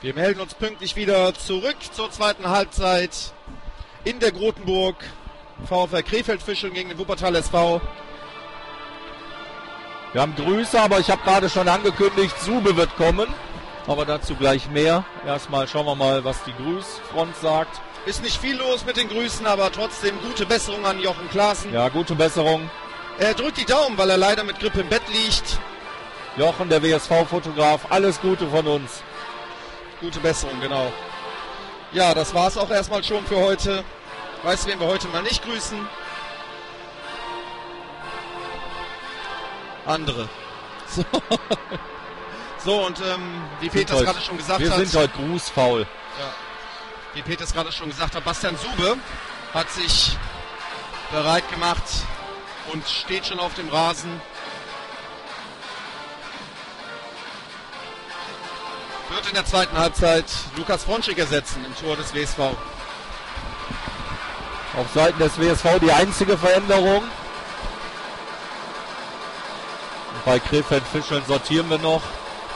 Wir melden uns pünktlich wieder zurück zur zweiten Halbzeit in der Grotenburg. VfR Krefeld-Fischeln gegen den Wuppertal SV. Wir haben Grüße, aber ich habe gerade schon angekündigt, Sube wird kommen. Aber dazu gleich mehr. Erstmal schauen wir mal, was die Grüßfront sagt. Ist nicht viel los mit den Grüßen, aber trotzdem gute Besserung an Jochen Klaassen. Ja, gute Besserung. Er drückt die Daumen, weil er leider mit Grippe im Bett liegt. Jochen, der WSV-Fotograf, alles Gute von uns. Gute Besserung, genau. Ja, das war's auch erstmal schon für heute. Weißt du, wen wir heute mal nicht grüßen? Andere. So, und wie Peter es gerade schon gesagt hat. Wir sind heute grußfaul. Ja. Wie Peter es gerade schon gesagt hat, Bastian Sube hat sich bereit gemacht und steht schon auf dem Rasen. Wird in der zweiten Halbzeit Lukas Fronschig ersetzen im Tor des WSV. Auf Seiten des WSV die einzige Veränderung. Und bei Krefeld-Fischeln sortieren wir noch.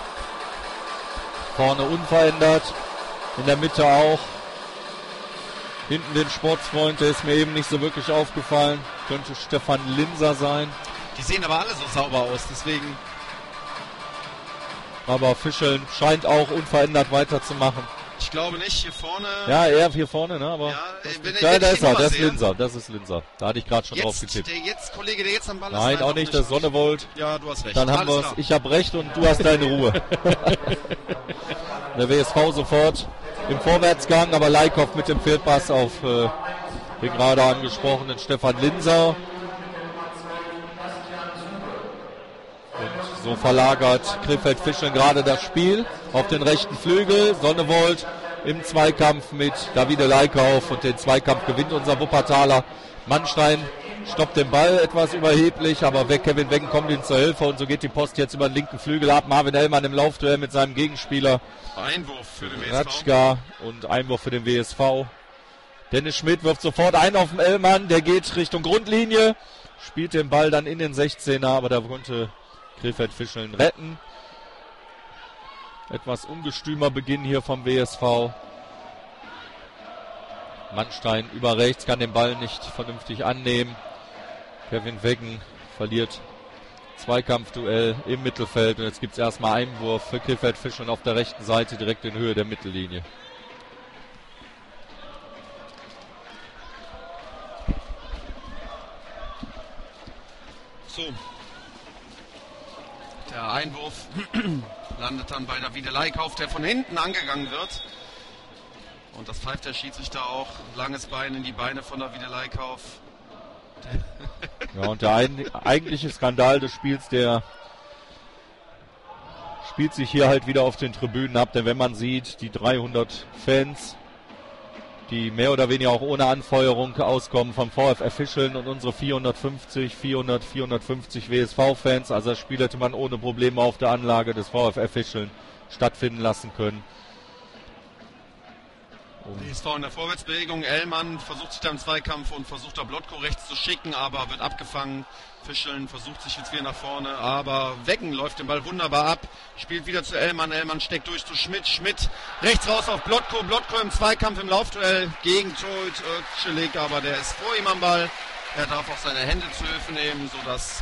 Vorne unverändert. In der Mitte auch. Hinten den Sportsfreund, der ist mir eben nicht so wirklich aufgefallen. Könnte Stefan Linser sein. Die sehen aber alle so sauber aus, deswegen. Aber Fischeln scheint auch unverändert weiterzumachen. Ich glaube nicht, hier vorne. Ja, er hier vorne, ne? Aber ja, da ist er, das ist Linser, das ist Linser. Da hatte ich gerade schon drauf getippt. Kollege, der jetzt am Ball ist. Nein, auch nicht, das ist Sonnevold. Ja, du hast recht. Dann haben wir es. Ich habe recht und du hast deine Ruhe. Der WSV sofort im Vorwärtsgang, aber Leikow mit dem Fehlpass auf den gerade angesprochenen Stefan Linser. Und so verlagert Krefeld-Fischeln gerade das Spiel auf den rechten Flügel. Sonnevold im Zweikampf mit Davide Leikauf und den Zweikampf gewinnt unser Wuppertaler. Mannstein stoppt den Ball etwas überheblich, aber Kevin Weggen kommt ihm zur Hilfe und so geht die Post jetzt über den linken Flügel ab. Marvin Ellmann im Laufduell mit seinem Gegenspieler. Einwurf für den WSV. Ratschka und Einwurf für den WSV. Dennis Schmidt wirft sofort ein auf den Ellmann, der geht Richtung Grundlinie, spielt den Ball dann in den 16er, aber da konnte Krefeld-Fischeln retten. Etwas ungestümer Beginn hier vom WSV. Mannstein über rechts, kann den Ball nicht vernünftig annehmen. Kevin Weggen verliert Zweikampfduell im Mittelfeld und jetzt gibt es erstmal Einwurf für Krefeld-Fischeln auf der rechten Seite direkt in Höhe der Mittellinie. So. Der Einwurf landet dann bei Davide Leikauf, der von hinten angegangen wird. Und das pfeift der Schiedsrichter auch. Langes Bein in die Beine von Davide Leikauf. Ja, und der eigentliche Skandal des Spiels, der spielt sich hier halt wieder auf den Tribünen ab. Denn wenn man sieht, die 300 Fans, die mehr oder weniger auch ohne Anfeuerung auskommen vom VfR Fischeln und unsere 450 WSV-Fans. Also das Spiel hätte man ohne Probleme auf der Anlage des VfR Fischeln stattfinden lassen können. WSV in der Vorwärtsbewegung. Ellmann versucht sich da im Zweikampf und versucht da Blotko rechts zu schicken, aber wird abgefangen. Fischeln versucht sich jetzt wieder nach vorne, aber Weggen läuft den Ball wunderbar ab, spielt wieder zu Ellmann. Ellmann steckt durch zu Schmidt. Schmidt rechts raus auf Blotko. Blotko im Zweikampf im Laufduell gegen Torhüter Özcelik, aber der ist vor ihm am Ball. Er darf auch seine Hände zu Hilfe nehmen, sodass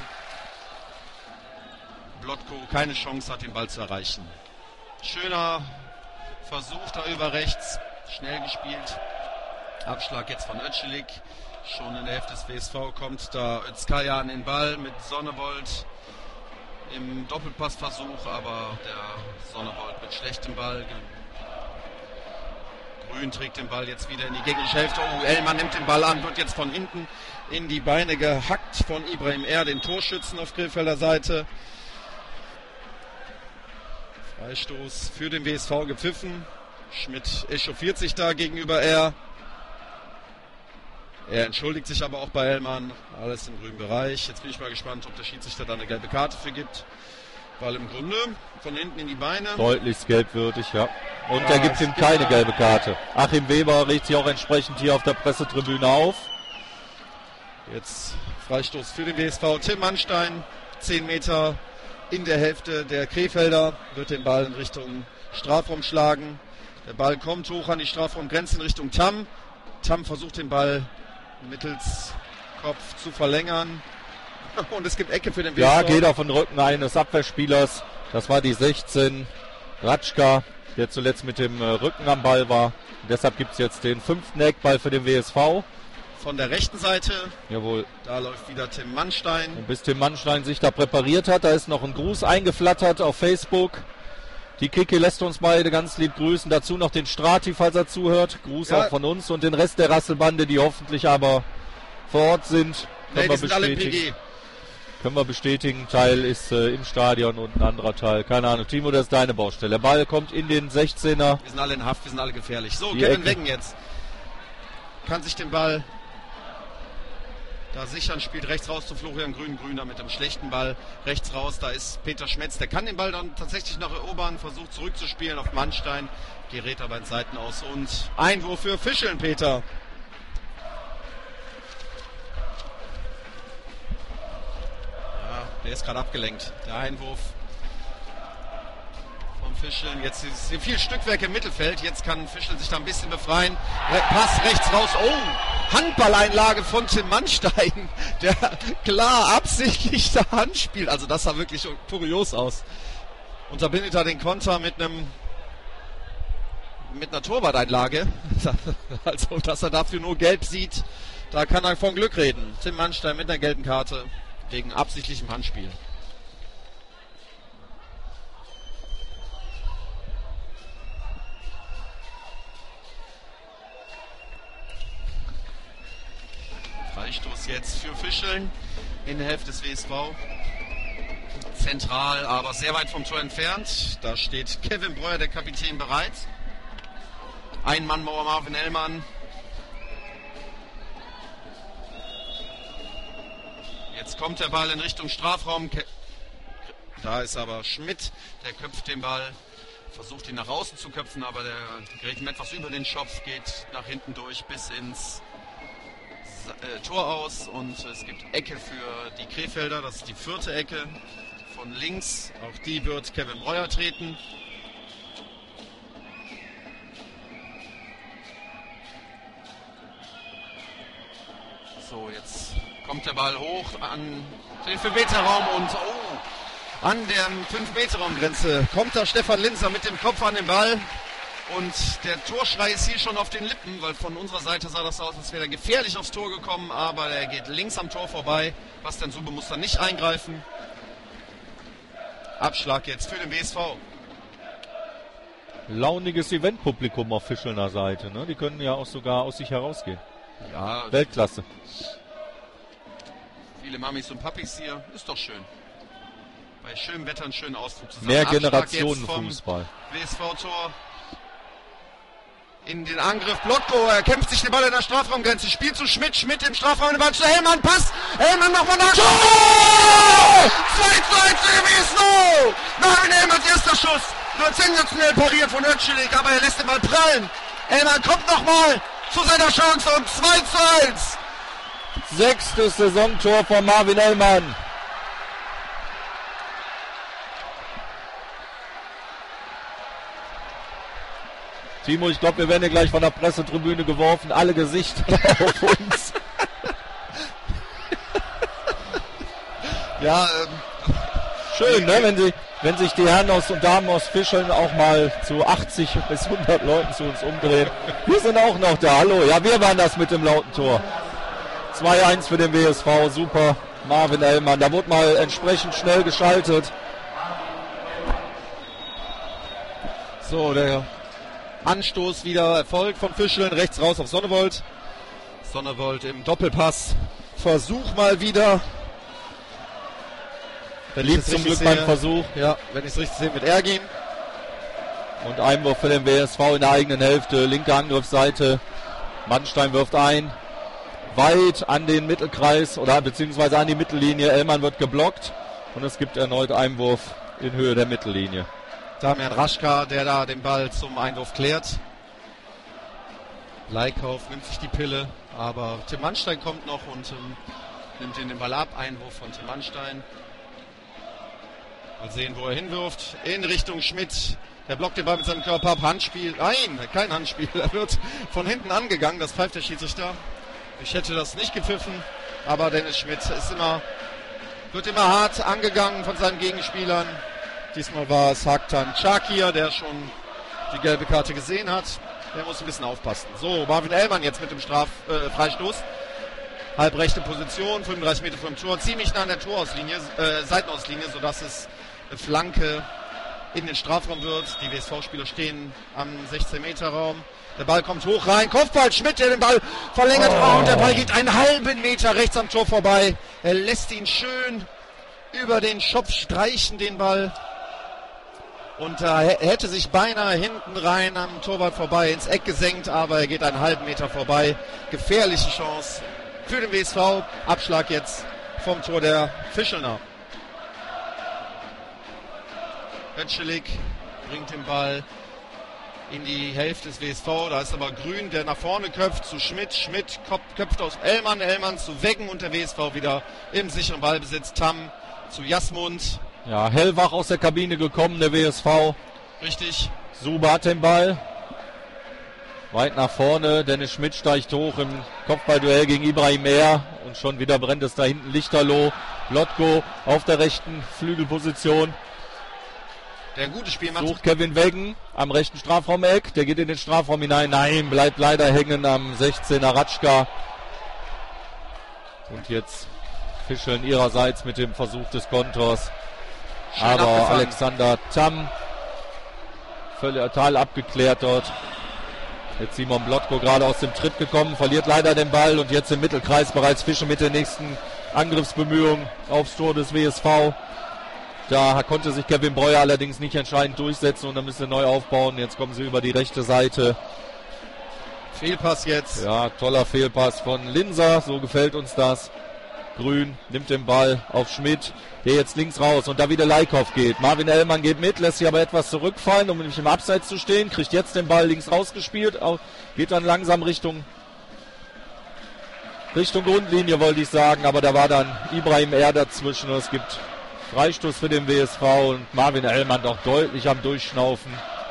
Blotko keine Chance hat, den Ball zu erreichen. Schöner Versuch da über rechts. Schnell gespielt. Abschlag jetzt von Özcelik. Schon in der Hälfte des WSV kommt da Özkaya an den Ball mit Sonnevold im Doppelpassversuch, aber der Sonnevold mit schlechtem Ball. Grün trägt den Ball jetzt wieder in die gegnerische Hälfte. Oh, Ellmann nimmt den Ball an, wird jetzt von hinten in die Beine gehackt von Ibrahim R., den Torschützen auf Krefelder Seite. Freistoß für den WSV gepfiffen. Schmidt echauffiert sich da gegenüber R. Er entschuldigt sich aber auch bei Ellmann. Alles im grünen Bereich. Jetzt bin ich mal gespannt, ob der Schiedsrichter da eine gelbe Karte für gibt. Weil im Grunde von hinten in die Beine. Deutlich gelbwürdig, ja. Und er gibt ihm keine gelbe Karte. Achim Weber regt sich auch entsprechend hier auf der Pressetribüne auf. Jetzt Freistoß für den WSV. Tim Mannstein, 10 Meter in der Hälfte der Krefelder, wird den Ball in Richtung Strafraum schlagen. Der Ball kommt hoch an die Strafraumgrenze in Richtung Tam. Tam versucht den Ball mittels Kopf zu verlängern. Und es gibt Ecke für den WSV. Ja, geht auf den Rücken eines Abwehrspielers. Das war die 16. Ratschka, der zuletzt mit dem Rücken am Ball war. Und deshalb gibt es jetzt den 5. Eckball für den WSV. Von der rechten Seite. Jawohl. Da läuft wieder Tim Mannstein. Und bis Tim Mannstein sich da präpariert hat, da ist noch ein Gruß eingeflattert auf Facebook. Die Kiki lässt uns beide ganz lieb grüßen. Dazu noch den Strati, falls er zuhört. Gruß auch von uns und den Rest der Rasselbande, die hoffentlich aber vor Ort sind. Nee, die sind alle im PG. Können wir bestätigen. Teil ist im Stadion und ein anderer Teil. Keine Ahnung. Timo, das ist deine Baustelle. Der Ball kommt in den 16er. Wir sind alle in Haft, wir sind alle gefährlich. So, Die Kevin Ecke. Weggen jetzt. Kann sich den Ball da sichern, spielt rechts raus zu Florian Grün-Grüner mit dem schlechten Ball. Rechts raus, da ist Peter Schmetz. Der kann den Ball dann tatsächlich noch erobern, versucht zurückzuspielen auf Mannstein. Gerät aber in Seiten aus und Einwurf für Fischeln, Peter. Ja, der ist gerade abgelenkt. Der Einwurf vom Fischeln. Jetzt ist hier viel Stückwerk im Mittelfeld. Jetzt kann Fischeln sich da ein bisschen befreien. Pass rechts raus. Oh, Handballeinlage von Tim Mannstein, der klar absichtlich da Hand spielt. Also das sah wirklich kurios aus. Unterbindet er den Konter mit einer Torwarteinlage. Also, dass er dafür nur gelb sieht, da kann er von Glück reden. Tim Mannstein mit einer gelben Karte wegen absichtlichem Handspiel. Freistoß jetzt für Fischeln in der Hälfte des WSV. Zentral, aber sehr weit vom Tor entfernt. Da steht Kevin Breuer, der Kapitän, bereit. Ein-Mann-Mauer Marvin Ellmann. Jetzt kommt der Ball in Richtung Strafraum. Da ist aber Schmidt, der köpft den Ball. Versucht ihn nach außen zu köpfen, aber der gerät ihm etwas über den Schopf, geht nach hinten durch bis ins Tor aus und es gibt Ecke für die Krefelder, das ist die 4. Ecke von links, auch die wird Kevin Breuer treten. So, jetzt kommt der Ball hoch an den 5-Meter-Raum und an der 5-Meter-Raum-Grenze kommt da Stefan Linzer mit dem Kopf an den Ball. Und der Torschrei ist hier schon auf den Lippen, weil von unserer Seite sah das aus, als wäre er gefährlich aufs Tor gekommen, aber er geht links am Tor vorbei. Bastian Sube muss da nicht eingreifen. Abschlag jetzt für den WSV. Launiges Eventpublikum auf Fischelner Seite, ne? Die können ja auch sogar aus sich herausgehen. Ja, Weltklasse. Viele Mamis und Papis hier, ist doch schön. Bei schönem Wetter einen schönen Ausflug zusammen. Mehr Abschlag Generationenfußball. WSV-Tor. In den Angriff, Blotko, er kämpft sich den Ball in der Strafraumgrenze, spielt zu Schmidt, Schmidt im Strafraum, den Ball zu Hellmann, Pass, Hellmann nochmal nach, 2:1 für WSV! Marvin Hellmanns erster Schuss, wird sensationell pariert von Önschelig, aber er lässt den Ball prallen. Hellmann kommt nochmal zu seiner Chance und 2:1. 6. Saisontor von Marvin Hellmann. Timo, ich glaube, wir werden hier gleich von der Pressetribüne geworfen. Alle Gesichter auf uns. Ja, schön, ne? Wenn sich die Herren und Damen aus Fischeln auch mal zu 80 bis 100 Leuten zu uns umdrehen. Wir sind auch noch da. Hallo, ja, wir waren das mit dem lauten Tor. 2:1 für den WSV, super. Marvin Hellmann, da wurde mal entsprechend schnell geschaltet. so, der Anstoß wieder erfolgt von Fischeln, rechts raus auf Sonnevold. Sonnevold im Doppelpass. Versuch mal wieder. Liegt zum Glück beim Versuch. Ja, wenn ich es richtig sehe, mit Ergin. Und Einwurf für den WSV in der eigenen Hälfte. Linke Angriffsseite. Mannstein wirft ein. Weit an den Mittelkreis oder beziehungsweise an die Mittellinie. Ellmann wird geblockt. Und es gibt erneut Einwurf in Höhe der Mittellinie. Damian Raschka, der da den Ball zum Einwurf klärt. Leikauf nimmt sich die Pille, aber Tim Mannstein kommt noch und nimmt den Ball ab. Einwurf von Tim Mannstein. Mal sehen, wo er hinwirft. In Richtung Schmidt. Der blockt den Ball mit seinem Körper ab. Handspiel. Nein, kein Handspiel. Er wird von hinten angegangen. Das pfeift der Schiedsrichter. Ich hätte das nicht gepfiffen. Aber Dennis Schmidt wird immer hart angegangen von seinen Gegenspielern. Diesmal war es Haktan Çakir, der schon die gelbe Karte gesehen hat. Der muss ein bisschen aufpassen. So, Marvin Ellmann jetzt mit dem Freistoß. Halbrechte Position, 35 Meter vom Tor. Ziemlich nah an der Seitenauslinie, sodass es eine Flanke in den Strafraum wird. Die WSV-Spieler stehen am 16-Meter-Raum. Der Ball kommt hoch rein. Kopfball, Schmidt, der den Ball verlängert. Und der Ball geht einen halben Meter rechts am Tor vorbei. Er lässt ihn schön über den Schopf streichen, den Ball. Und er hätte sich beinahe hinten rein am Torwart vorbei ins Eck gesenkt, aber er geht einen halben Meter vorbei. Gefährliche Chance für den WSV. Abschlag jetzt vom Tor der Fischelner. Ötschelig bringt den Ball in die Hälfte des WSV. Da ist aber Grün, der nach vorne köpft zu Schmidt. Schmidt köpft aus Ellmann. Ellmann zu Weggen und der WSV wieder im sicheren Ballbesitz. Tamm zu Jasmund. Ja, hellwach aus der Kabine gekommen, der WSV. Richtig. Suba hat den Ball. Weit nach vorne. Dennis Schmidt steigt hoch im Kopfballduell gegen Ibrahim Er. Und schon wieder brennt es da hinten Lichterloh. Lotko auf der rechten Flügelposition. Der ein gutes Spiel macht. Sucht Kevin Weggen am rechten Strafraumeck. Der geht in den Strafraum hinein. Nein, bleibt leider hängen am 16er Ratschka. Und jetzt Fischeln ihrerseits mit dem Versuch des Konters. Schön aber abgefangen. Alexander Tamm völlig total abgeklärt dort. Jetzt Simon Blotko gerade aus dem Tritt gekommen, verliert leider den Ball und jetzt im Mittelkreis bereits Fische mit der nächsten Angriffsbemühung aufs Tor des WSV. Da konnte sich Kevin Breuer allerdings nicht entscheidend durchsetzen und dann müssen sie neu aufbauen. Jetzt kommen sie über die rechte Seite. Fehlpass jetzt. Ja, toller Fehlpass von Linser, so gefällt uns das. Grün nimmt den Ball auf Schmidt, der jetzt links raus und da wieder Leikhoff geht. Marvin Ellmann geht mit, lässt sich aber etwas zurückfallen, um nicht im Abseits zu stehen, kriegt jetzt den Ball links rausgespielt, geht dann langsam Richtung Grundlinie, wollte ich sagen, aber da war dann Ibrahim Er dazwischen. Es gibt Freistoß für den WSV und Marvin Ellmann doch deutlich am Durchschnaufen.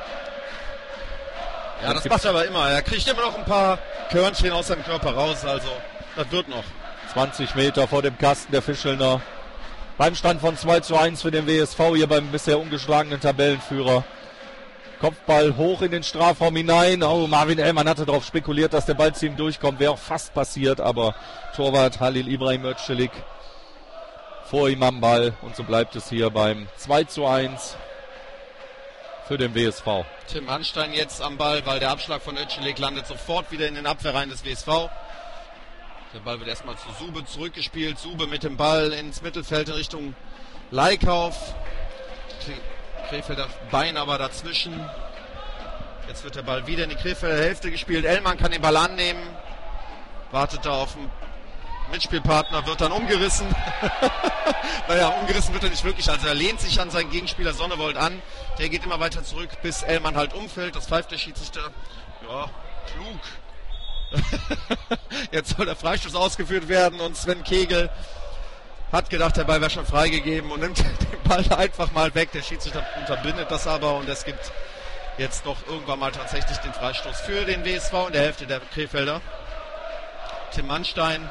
Ja, das macht er aber immer. Er kriegt immer noch ein paar Körnchen aus seinem Körper raus, also das wird noch. 20 Meter vor dem Kasten der Fischelner. Beim Stand von 2:1 für den WSV, hier beim bisher ungeschlagenen Tabellenführer. Kopfball hoch in den Strafraum hinein. Oh, Marvin Ellmann hatte darauf spekuliert, dass der Ball zu ihm durchkommt. Wäre auch fast passiert, aber Torwart Halil Ibrahim Ötschelig vor ihm am Ball. Und so bleibt es hier beim 2:1 für den WSV. Tim Hanstein jetzt am Ball, weil der Abschlag von Ötschelig landet sofort wieder in den Abwehrreihen des WSV. Der Ball wird erstmal zu Sube zurückgespielt. Sube mit dem Ball ins Mittelfeld in Richtung Leikhoff. Krefelder Bein aber dazwischen. Jetzt wird der Ball wieder in die Krefelder Hälfte gespielt. Ellmann kann den Ball annehmen. Wartet da auf den Mitspielpartner, wird dann umgerissen. Naja, umgerissen wird er nicht wirklich. Also er lehnt sich an seinen Gegenspieler Sonnewold an. Der geht immer weiter zurück, bis Ellmann halt umfällt. Das pfeift der Schiedsrichter. Ja, klug. Jetzt soll der Freistoß ausgeführt werden und Sven Kegel hat gedacht, der Ball wäre schon freigegeben und nimmt den Ball einfach mal weg. Der Schiedsrichter unterbindet das aber und es gibt jetzt doch irgendwann mal tatsächlich den Freistoß für den WSV in der Hälfte der Krefelder. Tim Hanstein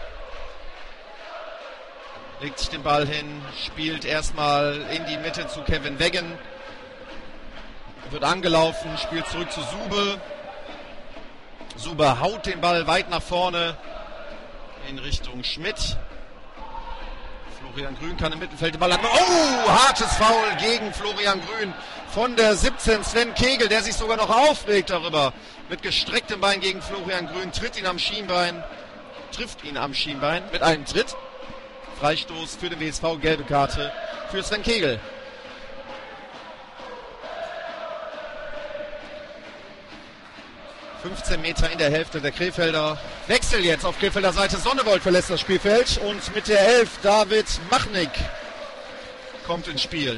legt sich den Ball hin, spielt erstmal in die Mitte zu Kevin Weggen, wird angelaufen, spielt zurück zu Sube. Sube haut den Ball weit nach vorne in Richtung Schmidt. Florian Grün kann im Mittelfeld den Ball halten. Oh, hartes Foul gegen Florian Grün von der 17 Sven Kegel, der sich sogar noch aufregt darüber. Mit gestrecktem Bein gegen Florian Grün, trifft ihn am Schienbein mit einem Tritt. Freistoß für den WSV, gelbe Karte für Sven Kegel. ...15 Meter in der Hälfte der Krefelder. Wechsel jetzt auf Krefelder Seite. Sonnewold verlässt das Spielfeld. Und mit der 11 David Machnik kommt ins Spiel.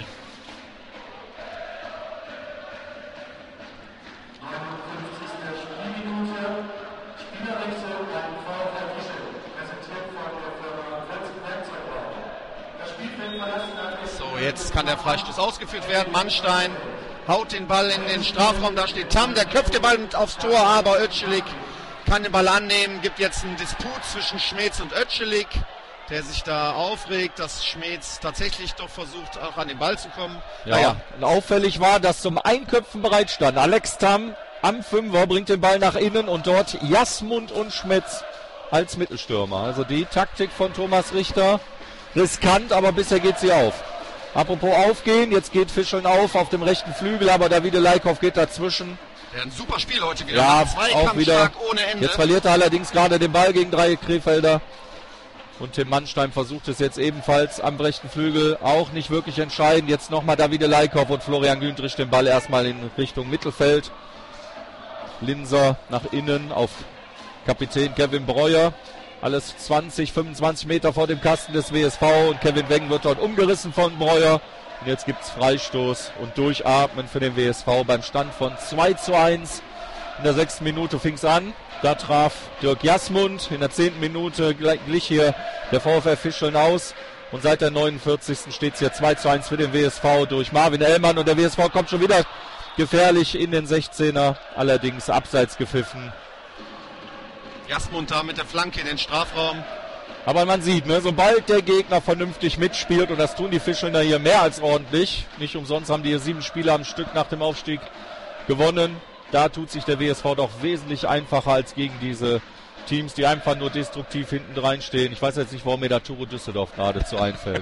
So, jetzt kann der Freistoß ausgeführt werden. Mannstein haut den Ball in den Strafraum, da steht Tam, der köpft den Ball aufs Tor, aber Ötschelig kann den Ball annehmen, gibt jetzt einen Disput zwischen Schmetz und Ötschelig, der sich da aufregt, dass Schmetz tatsächlich doch versucht, auch an den Ball zu kommen. Ja, und auffällig war, dass zum Einköpfen bereit stand. Alex Tam am Fünfer bringt den Ball nach innen und dort Jasmund und Schmetz als Mittelstürmer. Also die Taktik von Thomas Richter, riskant, aber bisher geht sie auf. Apropos aufgehen, jetzt geht Fischeln auf dem rechten Flügel, aber Davide Leikhoff geht dazwischen. Ja, ein super Spiel heute wieder. Ja, auch wieder. Ohne Ende. Jetzt verliert er allerdings gerade den Ball gegen 3 Krefelder. Und Tim Mannstein versucht es jetzt ebenfalls am rechten Flügel, auch nicht wirklich entscheidend. Jetzt nochmal Davide Leikhoff und Florian Gündrich den Ball erstmal in Richtung Mittelfeld. Linser nach innen auf Kapitän Kevin Breuer. Alles 20, 25 Meter vor dem Kasten des WSV und Kevin Weng wird dort umgerissen von Breuer. Und jetzt gibt es Freistoß und Durchatmen für den WSV beim Stand von 2:1. In der 6. Minute fing es an. Da traf Dirk Jasmund. In der 10. Minute glich hier der VfR Fischeln aus. Und seit der 49. steht es hier 2:1 für den WSV durch Marvin Ellmann. Und der WSV kommt schon wieder gefährlich in den 16er. Allerdings abseits gepfiffen. Jasmund da mit der Flanke in den Strafraum. Aber man sieht, ne, sobald der Gegner vernünftig mitspielt, und das tun die Fischelner hier mehr als ordentlich, nicht umsonst haben die hier 7 Spiele am Stück nach dem Aufstieg gewonnen, da tut sich der WSV doch wesentlich einfacher als gegen diese Teams, die einfach nur destruktiv hinten reinstehen. Ich weiß jetzt nicht, warum mir da Turo Düsseldorf geradezu einfällt.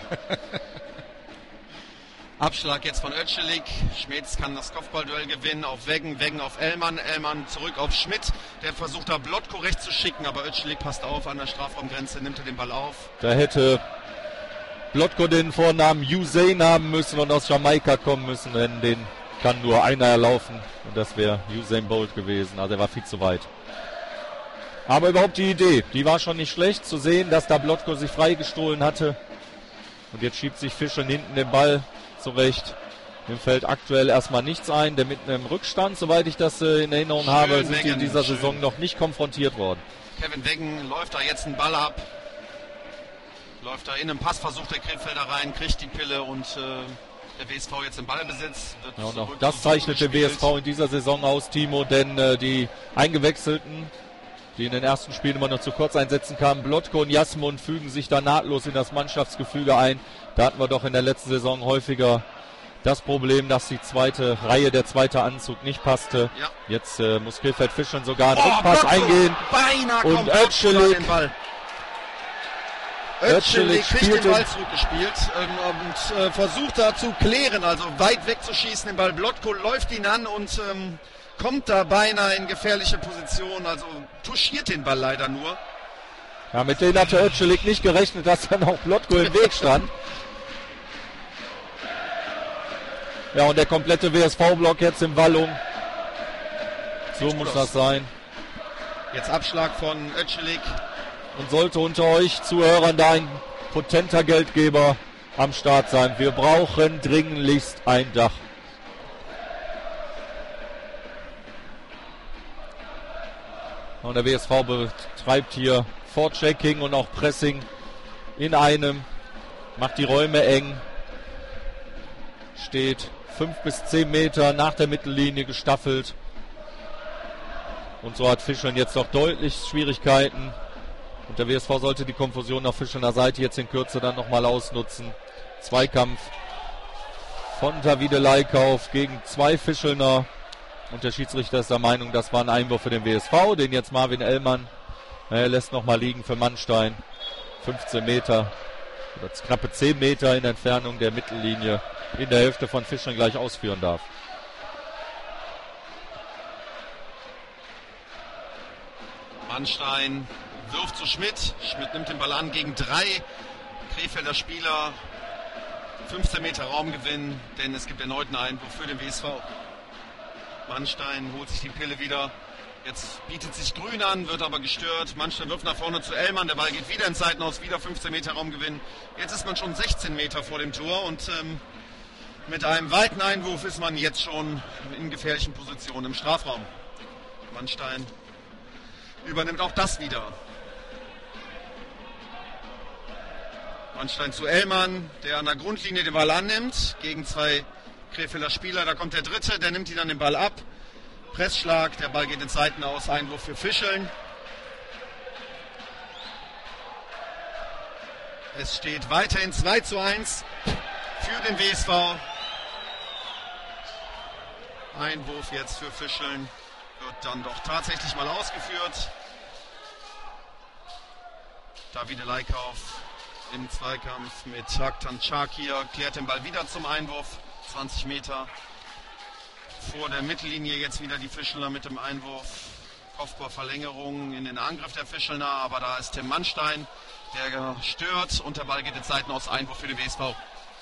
Abschlag jetzt von Ötschelig. Schmetz kann das Kopfballduell gewinnen auf Weggen, Weggen auf Ellmann, Ellmann zurück auf Schmidt. Der versucht da Blotko rechts zu schicken, aber Ötschelig passt auf an der Strafraumgrenze, nimmt er den Ball auf. Da hätte Blotko den Vornamen Usain haben müssen und aus Jamaika kommen müssen, denn den kann nur einer erlaufen und das wäre Usain Bolt gewesen. Also er war viel zu weit. Aber überhaupt die Idee, die war schon nicht schlecht, zu sehen, dass da Blotko sich freigestohlen hatte. Und jetzt schiebt sich Fischeln hinten den Ball zurecht. Dem fällt aktuell erstmal nichts ein. Der mit einem Rückstand, soweit ich das in Erinnerung habe, sind die in dieser Saison noch nicht konfrontiert worden. Kevin Weggen läuft da jetzt einen Ball ab. Läuft da in einem Passversuch der Krefelder rein, kriegt die Pille und der WSV jetzt im Ballbesitz. Ja, und auch das zeichnet der WSV in dieser Saison aus, Timo, denn die Eingewechselten, die in den ersten Spielen immer noch zu Kurzeinsätzen kamen, Blotko und Jasmund, fügen sich da nahtlos in das Mannschaftsgefüge ein. Da hatten wir doch in der letzten Saison häufiger das Problem, dass die zweite Reihe, der zweite Anzug nicht passte. Ja. Jetzt muss Krefeld Fischeln sogar einen Rückpass Blotko, eingehen. Beinahe und kommt Ötschelig den Ball. Ötschelig kriegt den Ball zurückgespielt und versucht da zu klären, also weit wegzuschießen den Ball. Blotko läuft ihn an und kommt da beinahe in gefährliche Position, also touchiert den Ball leider nur. Ja, mit denen hatte Ötschelig nicht gerechnet, dass dann auch Blotko im Weg stand. Ja, und der komplette WSV-Block jetzt in Wallung. So muss das sein. Jetzt Abschlag von Ötschelig. Und sollte unter euch Zuhörern da ein potenter Geldgeber am Start sein. Wir brauchen dringlichst ein Dach. Und der WSV betreibt hier Vorchecking und auch Pressing in einem. Macht die Räume eng. Steht 5 bis 10 Meter nach der Mittellinie gestaffelt. Und so hat Fischeln jetzt doch deutlich Schwierigkeiten. Und der WSV sollte die Konfusion auf Fischelner Seite jetzt in Kürze dann nochmal ausnutzen. Zweikampf von Davide Leikauf gegen 2 Fischelner. Und der Schiedsrichter ist der Meinung, das war ein Einwurf für den WSV, den jetzt Marvin Ellmann lässt nochmal liegen für Mannstein. 15 Meter oder knappe 10 Meter in Entfernung der Mittellinie in der Hälfte von Fischeln gleich ausführen darf. Mannstein wirft zu Schmidt. Schmidt nimmt den Ball an gegen 3 Krefelder Spieler. 15 Meter Raumgewinn, denn es gibt erneut einen Einwurf für den WSV. Mannstein holt sich die Pille wieder. Jetzt bietet sich Grün an, wird aber gestört. Mannstein wirft nach vorne zu Ellmann. Der Ball geht wieder ins Seitenhaus, wieder 15 Meter Raumgewinn. Jetzt ist man schon 16 Meter vor dem Tor und mit einem weiten Einwurf ist man jetzt schon in gefährlichen Positionen im Strafraum. Mannstein übernimmt auch das wieder. Mannstein zu Ellmann, der an der Grundlinie den Ball annimmt, gegen 2 Krefelder Spieler. Da kommt der dritte, der nimmt ihn dann den Ball ab. Pressschlag, der Ball geht ins Seitenaus, Einwurf für Fischeln. Es steht weiterhin 2:1 für den WSV. Einwurf jetzt für Fischeln wird dann doch tatsächlich mal ausgeführt. Davide Leikauf im Zweikampf mit Haktan Çakir klärt den Ball wieder zum Einwurf. 20 Meter vor der Mittellinie jetzt wieder die Fischelner mit dem Einwurf. Kopfballverlängerung in den Angriff der Fischelner, aber da ist Tim Mannstein, der stört und der Ball geht ins Seitenaus, Einwurf für den WSV.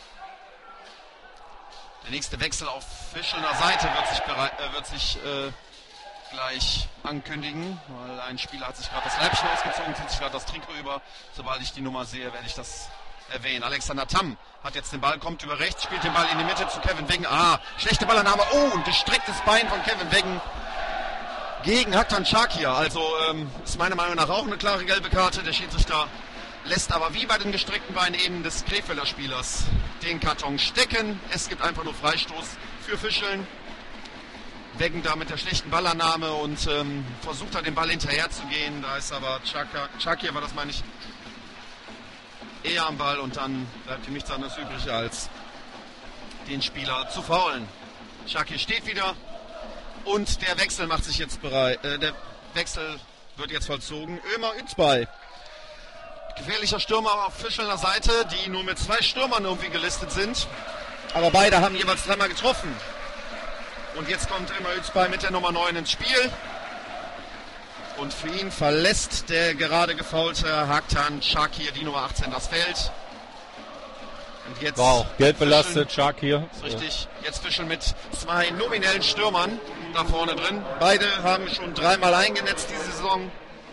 Der nächste Wechsel auf Fischelner Seite wird sich gleich ankündigen, weil ein Spieler hat sich gerade das Leibchen ausgezogen, zieht sich gerade das Trikot über. Sobald ich die Nummer sehe, werde ich das erwähnen. Alexander Tamm hat jetzt den Ball, kommt über rechts, spielt den Ball in die Mitte zu Kevin Weggen. Schlechte Ballannahme. Ein gestrecktes Bein von Kevin Weggen gegen Haktan Çakir. Also ist meiner Meinung nach auch eine klare gelbe Karte. Der Schiedsrichter lässt aber wie bei den gestreckten Beinen eben des Krefelder Spielers den Karton stecken. Es gibt einfach nur Freistoß für Fischeln. Weggen da mit der schlechten Ballannahme und versucht da den Ball hinterher zu gehen. Da ist aber Çakir, war das meine ich, eher am Ball und dann bleibt ihm nichts anderes übrig, als den Spieler zu faulen. Çakir steht wieder und der Wechsel macht sich jetzt bereit. Der Wechsel wird jetzt vollzogen. Ömer Özbay. Gefährlicher Stürmer auf Fischelner Seite, die nur mit 2 Stürmern irgendwie gelistet sind. Aber beide haben jeweils 3-mal getroffen. Und jetzt kommt Ömer Özbay mit der Nummer 9 ins Spiel. Und für ihn verlässt der gerade gefaulte Haktan Çakir, die Nummer 18, das Feld. Und jetzt gelb belastet, Çakir. Richtig, jetzt Fischeln mit 2 nominellen Stürmern da vorne drin. Beide haben schon 3-mal eingenetzt diese Saison.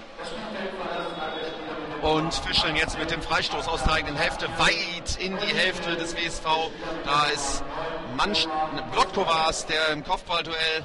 Und Fischeln jetzt mit dem Freistoß aus der eigenen Hälfte weit in die Hälfte des WSV. Da ist Blotko war es, der im Kopfballduell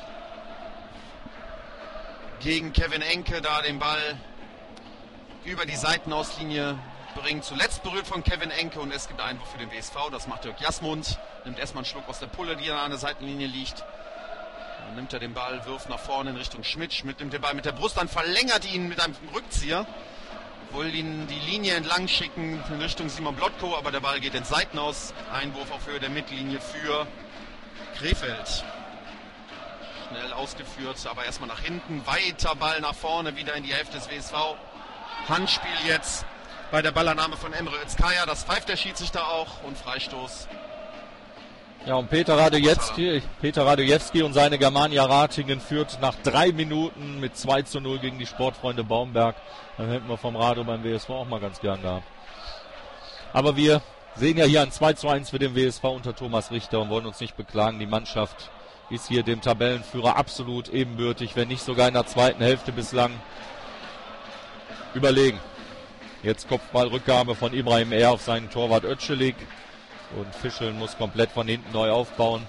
gegen Kevin Enke da den Ball über die Seitenauslinie bringt. Zuletzt berührt von Kevin Enke und es gibt einen Einwurf für den WSV. Das macht Dirk Jasmund. Nimmt erstmal einen Schluck aus der Pulle, die an der Seitenlinie liegt. Dann nimmt er den Ball, wirft nach vorne in Richtung Schmidt. Schmidt nimmt den Ball mit der Brust an, verlängert ihn mit einem Rückzieher. Will ihn die Linie entlang schicken in Richtung Simon Blotko, aber der Ball geht ins Seitenaus. Einwurf auf Höhe der Mittellinie für Krefeld. Schnell ausgeführt, aber erstmal nach hinten. Weiter Ball nach vorne, wieder in die Hälfte des WSV. Handspiel jetzt bei der Ballannahme von Emre Özkaya. Das pfeift der Schiedsrichter auch und Freistoß. Ja, und Peter Radojewski und seine Germania Ratingen führt nach 3 Minuten mit 2:0 gegen die Sportfreunde Baumberg. Dann hätten wir vom Rado beim WSV auch mal ganz gern gehabt. Aber wir sehen ja hier ein 2:1 für den WSV unter Thomas Richter und wollen uns nicht beklagen. Die Mannschaft ist hier dem Tabellenführer absolut ebenbürtig, wenn nicht sogar in der zweiten Hälfte bislang überlegen. Jetzt Kopfballrückgabe von Ibrahim R. auf seinen Torwart Ötschelik. Und Fischeln muss komplett von hinten neu aufbauen.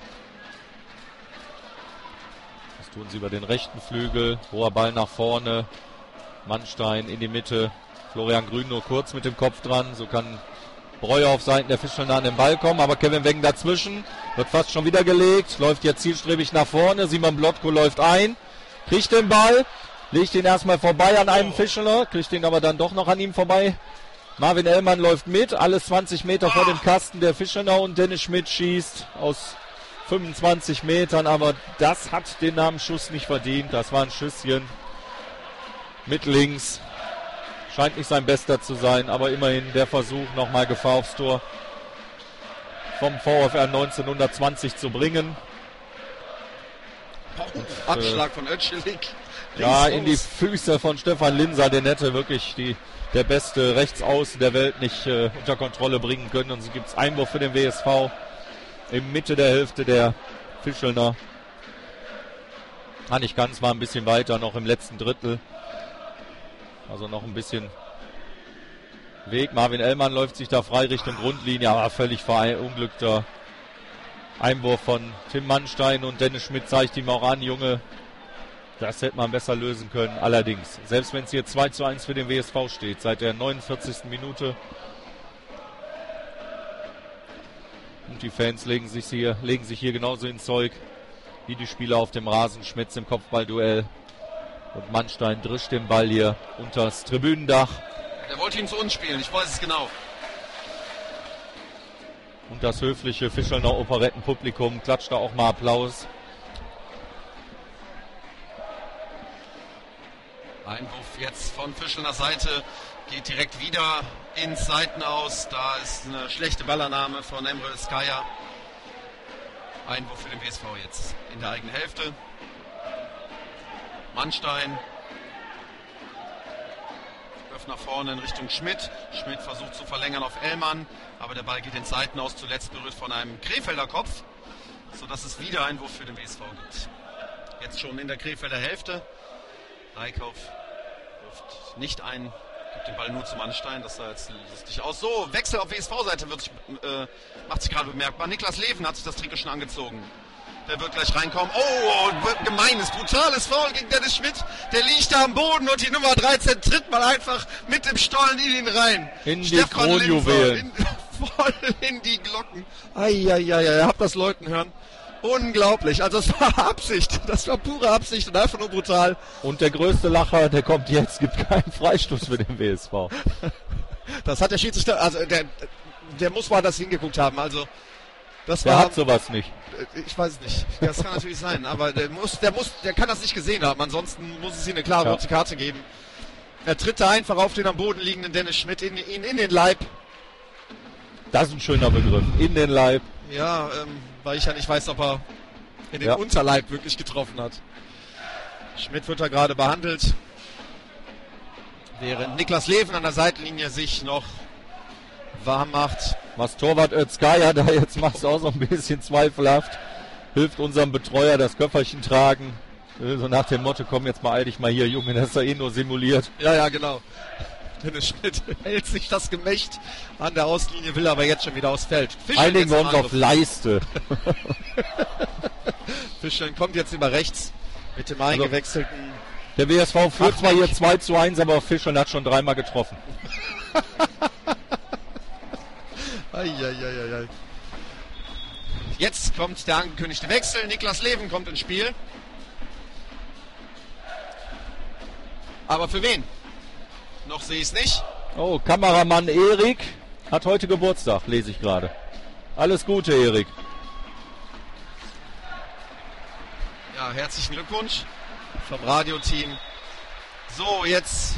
Das tun sie über den rechten Flügel. Hoher Ball nach vorne. Mannstein in die Mitte. Florian Grün nur kurz mit dem Kopf dran. So kann Breuer auf Seiten der Fischelner an den Ball kommen. Aber Kevin Weggen dazwischen. Wird fast schon wieder gelegt. Läuft jetzt zielstrebig nach vorne. Simon Blotko läuft ein. Kriegt den Ball. Legt ihn erstmal vorbei an einem Fischelner. Kriegt ihn aber dann doch noch an ihm vorbei. Marvin Ellmann läuft mit, alles 20 Meter vor dem Kasten der Fischelner und Dennis Schmidt schießt aus 25 Metern, aber das hat den Namensschuss nicht verdient. Das war ein Schüsschen mit links. Scheint nicht sein bester zu sein, aber immerhin der Versuch, nochmal Gefahr aufs Tor vom VfR 1920 zu bringen. Abschlag von Ötschelik. Ja, in die Füße von Stefan Linser, den hätte wirklich der beste Rechtsaußen der Welt nicht unter Kontrolle bringen können. Und so gibt es Einwurf für den WSV in Mitte der Hälfte der Fischelner. Nicht ganz, war ein bisschen weiter, noch im letzten Drittel. Also noch ein bisschen Weg. Marvin Ellmann läuft sich da frei Richtung Grundlinie, aber völlig verunglückter Einwurf von Tim Mannstein und Dennis Schmidt zeigt ihm auch an, Junge, das hätte man besser lösen können. Allerdings, selbst wenn es hier 2:1 für den WSV steht, seit der 49. Minute, Und die Fans legen sich hier genauso ins Zeug wie die Spieler auf dem Rasen. Schmitz im Kopfballduell. Und Mannstein drischt den Ball hier unters Tribünendach. Der wollte ihn zu uns spielen, ich weiß es genau. Und das höfliche Fischelner Operettenpublikum klatscht da auch mal Applaus. Einwurf jetzt von Fischelner Seite, geht direkt wieder ins Seitenaus. Da ist eine schlechte Ballannahme von Emre Skaya. Einwurf für den WSV jetzt in der eigenen Hälfte. Mannstein wirft nach vorne in Richtung Schmidt. Schmidt versucht zu verlängern auf Ellmann, aber der Ball geht ins Seitenaus, zuletzt berührt von einem Krefelder Kopf, sodass es wieder Einwurf für den WSV gibt. Jetzt schon in der Krefelder Hälfte. Leikauf wirft nicht ein, gibt den Ball nur zum Mannstein, das sah jetzt lustig aus. So, Wechsel auf WSV-Seite macht sich gerade bemerkbar. Niklas Leven hat sich das Trikot schon angezogen. Der wird gleich reinkommen. Oh, gemeines, brutales Foul gegen Dennis Schmidt. Der liegt da am Boden und die Nummer 13 tritt mal einfach mit dem Stollen in ihn rein. In die Kronjuwelen. Voll in die Glocken. Eieiei, habt das Leuten hören. Unglaublich. Also es war Absicht. Das war pure Absicht und einfach nur brutal. Und der größte Lacher, der kommt jetzt, gibt keinen Freistoß für den WSV. Das hat der Schiedsrichter, also der muss mal das hingeguckt haben. Also der hat sowas nicht. Ich weiß es nicht. Das kann natürlich sein, aber der kann das nicht gesehen haben. Ansonsten muss es ihm eine klare rote Karte geben. Er tritt da einfach auf den am Boden liegenden Dennis Schmidt in den Leib. Das ist ein schöner Begriff. In den Leib. Ja, weil ich ja nicht weiß, ob er in den Unterleib wirklich getroffen hat. Schmidt wird da gerade behandelt. Während Niklas Leven an der Seitenlinie sich noch warm macht. Was Torwart Özkaya da jetzt macht, ist auch so ein bisschen zweifelhaft. Hilft unserem Betreuer das Köfferchen tragen. So nach dem Motto, komm jetzt mal eil dich mal hier, Junge, das ist ja nur simuliert. Ja, genau. Dennis Schmidt hält sich das Gemächt an der Auslinie, will aber jetzt schon wieder aufs Feld. Einigen wir uns auf Leiste. Fischeln kommt jetzt über rechts mit dem eingewechselten. Der WSV führt zwar hier 2:1, aber Fischeln hat schon 3-mal getroffen. Eieieiei. Jetzt kommt der angekündigte Wechsel. Niklas Leven kommt ins Spiel. Aber für wen? Noch sehe ich es nicht. Oh, Kameramann Erik hat heute Geburtstag, lese ich gerade. Alles Gute, Erik. Ja, herzlichen Glückwunsch vom Radioteam. So, jetzt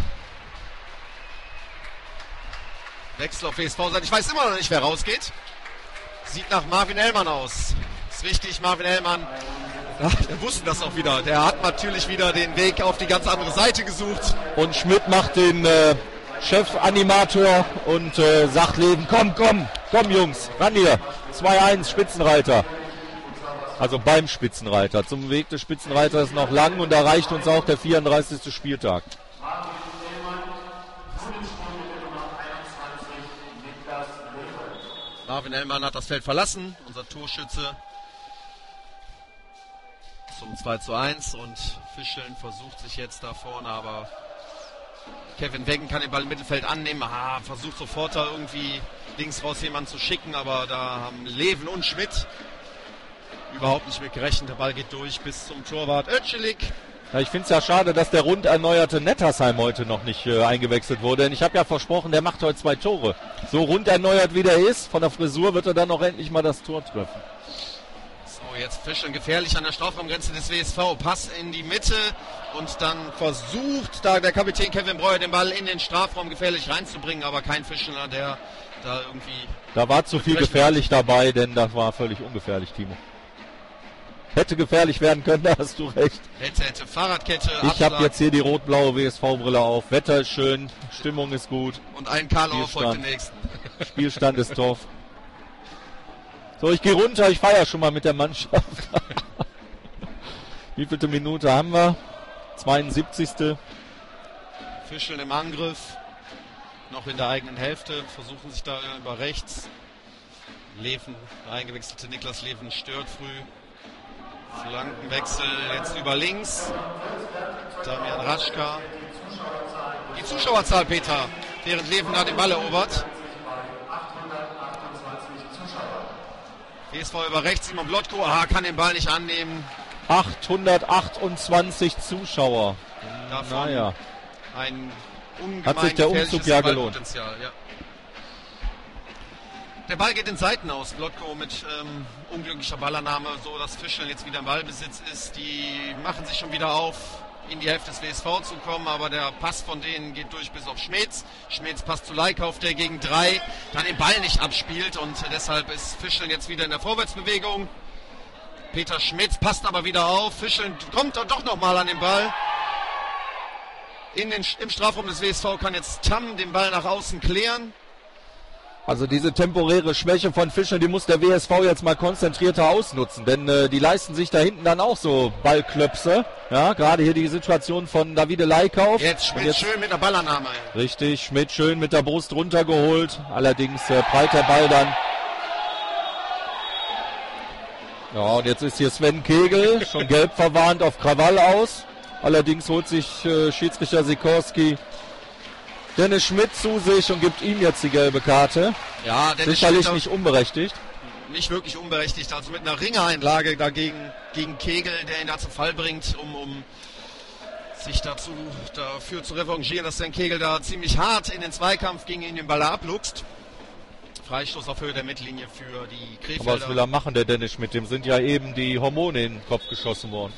Wechsel auf WSV-Seite. Ich weiß immer noch nicht, wer rausgeht. Sieht nach Marvin Ellmann aus. Ist richtig, Marvin Ellmann. Ja, wir wussten das auch wieder. Der hat natürlich wieder den Weg auf die ganz andere Seite gesucht. Und Schmidt macht den Chefanimator und sagt Leven, komm Jungs, ran hier. 2:1, Spitzenreiter. Also beim Spitzenreiter. Zum Weg des Spitzenreiters noch lang und da reicht uns auch der 34. Spieltag. Marvin Ellmann hat das Feld verlassen, unser Torschütze. Zum 2:1 und Fischeln versucht sich jetzt da vorne, aber Kevin Weggen kann den Ball im Mittelfeld annehmen, versucht sofort da irgendwie links raus jemanden zu schicken, aber da haben Leven und Schmidt überhaupt nicht mit gerechnet. Der Ball geht durch bis zum Torwart Ötschelik. Ja, ich finde es ja schade, dass der rund erneuerte Nettersheim heute noch nicht eingewechselt wurde. Denn ich habe ja versprochen, der macht heute 2 Tore. So rund erneuert wie der ist, von der Frisur wird er dann noch endlich mal das Tor treffen. So, jetzt Fischeln gefährlich an der Strafraumgrenze des WSV. Pass in die Mitte und dann versucht da der Kapitän Kevin Breuer den Ball in den Strafraum gefährlich reinzubringen, aber kein Fischler, der da irgendwie... Da war zu viel gefährlich dabei, denn das war völlig ungefährlich, Timo. Hätte gefährlich werden können, da hast du recht. Hätte Fahrradkette. Ich habe jetzt hier die rot-blaue WSV-Brille auf. Wetter ist schön, Stimmung ist gut. Und ein Karlauer folgt den nächsten. Spielstand ist top. So, ich gehe runter, ich feiere schon mal mit der Mannschaft. Wie vielte Minute haben wir? 72. Fischeln im Angriff. Noch in der eigenen Hälfte. Versuchen sich da über rechts. Leven, der eingewechselte Niklas Leven stört früh. Flankenwechsel jetzt über links. Damian Raschka. Die Zuschauerzahl, Peter, während Leven da den Ball erobert. WSV über rechts, Simon Blotko, kann den Ball nicht annehmen. 828 Zuschauer. Davon naja. Ein ungemein Hat sich der Umzug ja gelohnt. Ja. Der Ball geht in Seiten aus. Blotko mit unglücklicher Ballannahme, so dass Fischeln jetzt wieder im Ballbesitz ist. Die machen sich schon wieder auf, in die Hälfte des WSV zu kommen, aber der Pass von denen geht durch bis auf Schmetz. Schmetz passt zu Leikauf, der gegen 3 dann den Ball nicht abspielt und deshalb ist Fischeln jetzt wieder in der Vorwärtsbewegung. Peter Schmetz passt aber wieder auf. Fischeln kommt dann doch nochmal an den Ball. Im Strafraum des WSV kann jetzt Tam den Ball nach außen klären. Also diese temporäre Schwäche von Fischeln, die muss der WSV jetzt mal konzentrierter ausnutzen, denn die leisten sich da hinten dann auch so Ballklöpse. Ja, gerade hier die Situation von Davide Leikauf. Jetzt Schmidt schön mit der Ballannahme. Richtig, Schmidt schön mit der Brust runtergeholt. Allerdings prallt der Ball dann. Ja, und jetzt ist hier Sven Kegel, schon gelb verwarnt, auf Krawall aus. Allerdings holt sich Schiedsrichter Sikorski Dennis Schmidt zu sich und gibt ihm jetzt die gelbe Karte. Ja, Dennis sicherlich Schmidt nicht unberechtigt. Nicht wirklich unberechtigt, also mit einer Ringereinlage dagegen gegen Kegel, der ihn da zu Fall bringt, um sich dafür zu revanchieren, dass Sven Kegel da ziemlich hart in den Zweikampf gegen ihn den Ball abluchst. Freistoß auf Höhe der Mittellinie für die Krefelder. Aber was will er machen, der Dennis Schmidt? Dem sind ja eben die Hormone in den Kopf geschossen worden.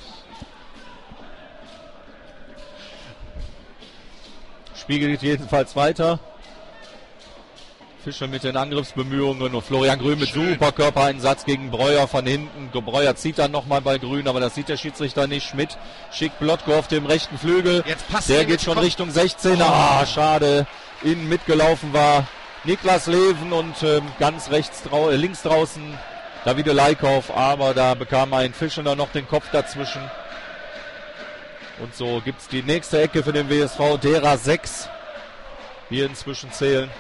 Spiel geht jedenfalls weiter. Fischer mit den Angriffsbemühungen und Florian Grün mit super Körpereinsatz gegen Breuer von hinten. Breuer zieht dann nochmal bei Grün, aber das sieht der Schiedsrichter nicht. Schmidt schickt Blotko auf dem rechten Flügel. Der geht schon Richtung 16er. Schade. Innen mitgelaufen war Niklas Leven und ganz links draußen Davide Leikauf. Aber da bekam ein Fischer noch den Kopf dazwischen. Und so gibt es die nächste Ecke für den WSV, derer 6 hier inzwischen zählen.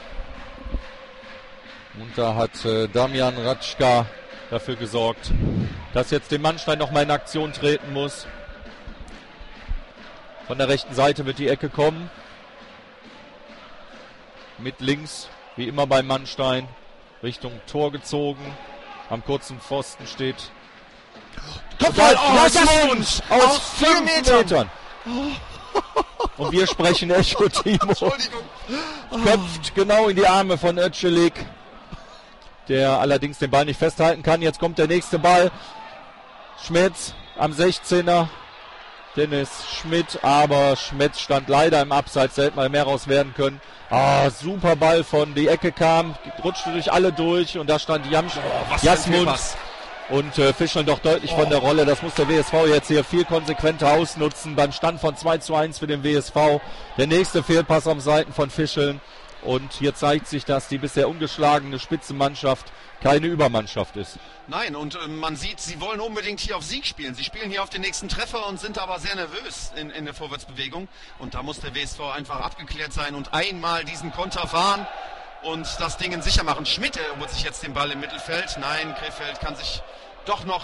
Und da hat Damian Ratschka dafür gesorgt, dass jetzt dem Mannstein nochmal in Aktion treten muss. Von der rechten Seite wird die Ecke kommen. Mit links, wie immer beim Mannstein, Richtung Tor gezogen. Am kurzen Pfosten steht Kopfball aus 5 Metern. Und wir sprechen Echo Timo. Entschuldigung. Köpft genau in die Arme von Ötschelik, der allerdings den Ball nicht festhalten kann. Jetzt kommt der nächste Ball. Schmitz am 16er. Dennis Schmidt, aber Schmitz stand leider im Abseits, da hätte mal mehr raus werden können. Super Ball von die Ecke kam, rutschte durch alle durch und da stand Jasmund. Und Fischeln doch deutlich von der Rolle. Das muss der WSV jetzt hier viel konsequenter ausnutzen. Beim Stand von 2:1 für den WSV. Der nächste Fehlpass am Seiten von Fischeln. Und hier zeigt sich, dass die bisher ungeschlagene Spitzenmannschaft keine Übermannschaft ist. Nein, und man sieht, sie wollen unbedingt hier auf Sieg spielen. Sie spielen hier auf den nächsten Treffer und sind aber sehr nervös in der Vorwärtsbewegung. Und da muss der WSV einfach abgeklärt sein und einmal diesen Konter fahren und das Ding sicher machen. Schmidt holt sich jetzt den Ball im Mittelfeld. Nein, Krefeld kann sich doch noch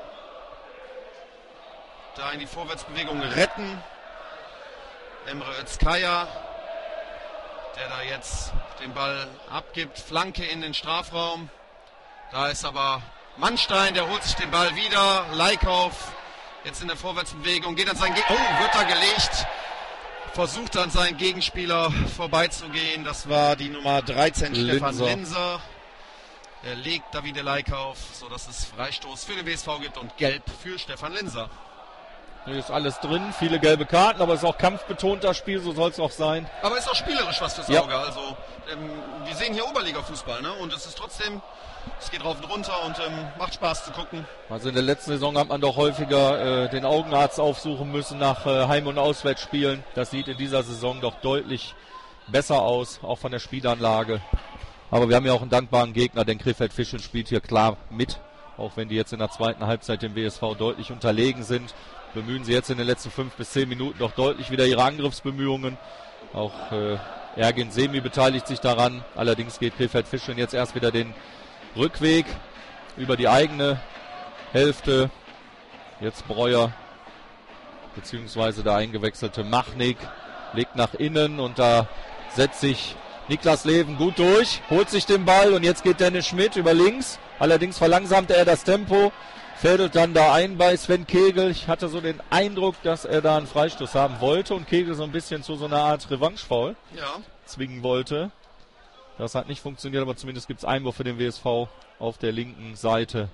da in die Vorwärtsbewegung retten. Emre Özkaya, der da jetzt den Ball abgibt. Flanke in den Strafraum. Da ist aber Mannstein, der holt sich den Ball wieder. Leikauf jetzt in der Vorwärtsbewegung. Geht an seinen wird da gelegt. Versucht an seinen Gegenspieler vorbeizugehen. Das war die Nummer 13, Stefan Linser. Er legt Davide Leikauf, sodass es Freistoß für den WSV gibt und Gelb für Stefan Linser. Hier ist alles drin, viele gelbe Karten, aber es ist auch kampfbetont das Spiel, so soll es auch sein. Aber ist auch spielerisch was fürs Auge. Also wir sehen hier Oberliga-Fußball, ne? Und es ist trotzdem, es geht rauf und runter und macht Spaß zu gucken. Also in der letzten Saison hat man doch häufiger den Augenarzt aufsuchen müssen nach Heim- und Auswärtsspielen. Das sieht in dieser Saison doch deutlich besser aus, auch von der Spielanlage. Aber wir haben ja auch einen dankbaren Gegner, denn Krefeld-Fischeln spielt hier klar mit. Auch wenn die jetzt in der zweiten Halbzeit dem WSV deutlich unterlegen sind, bemühen sie jetzt in den letzten 5 bis 10 Minuten doch deutlich wieder ihre Angriffsbemühungen. Auch Ergin Semi beteiligt sich daran. Allerdings geht Krefeld-Fischeln jetzt erst wieder den Rückweg über die eigene Hälfte. Jetzt Breuer, beziehungsweise der eingewechselte Machnik, legt nach innen und da setzt sich Niklas Leven gut durch, holt sich den Ball und jetzt geht Dennis Schmidt über links. Allerdings verlangsamte er das Tempo, fädelt dann da ein bei Sven Kegel. Ich hatte so den Eindruck, dass er da einen Freistoß haben wollte und Kegel so ein bisschen zu so einer Art Revanche-Foul zwingen wollte. Das hat nicht funktioniert, aber zumindest gibt es Einwurf für den WSV auf der linken Seite.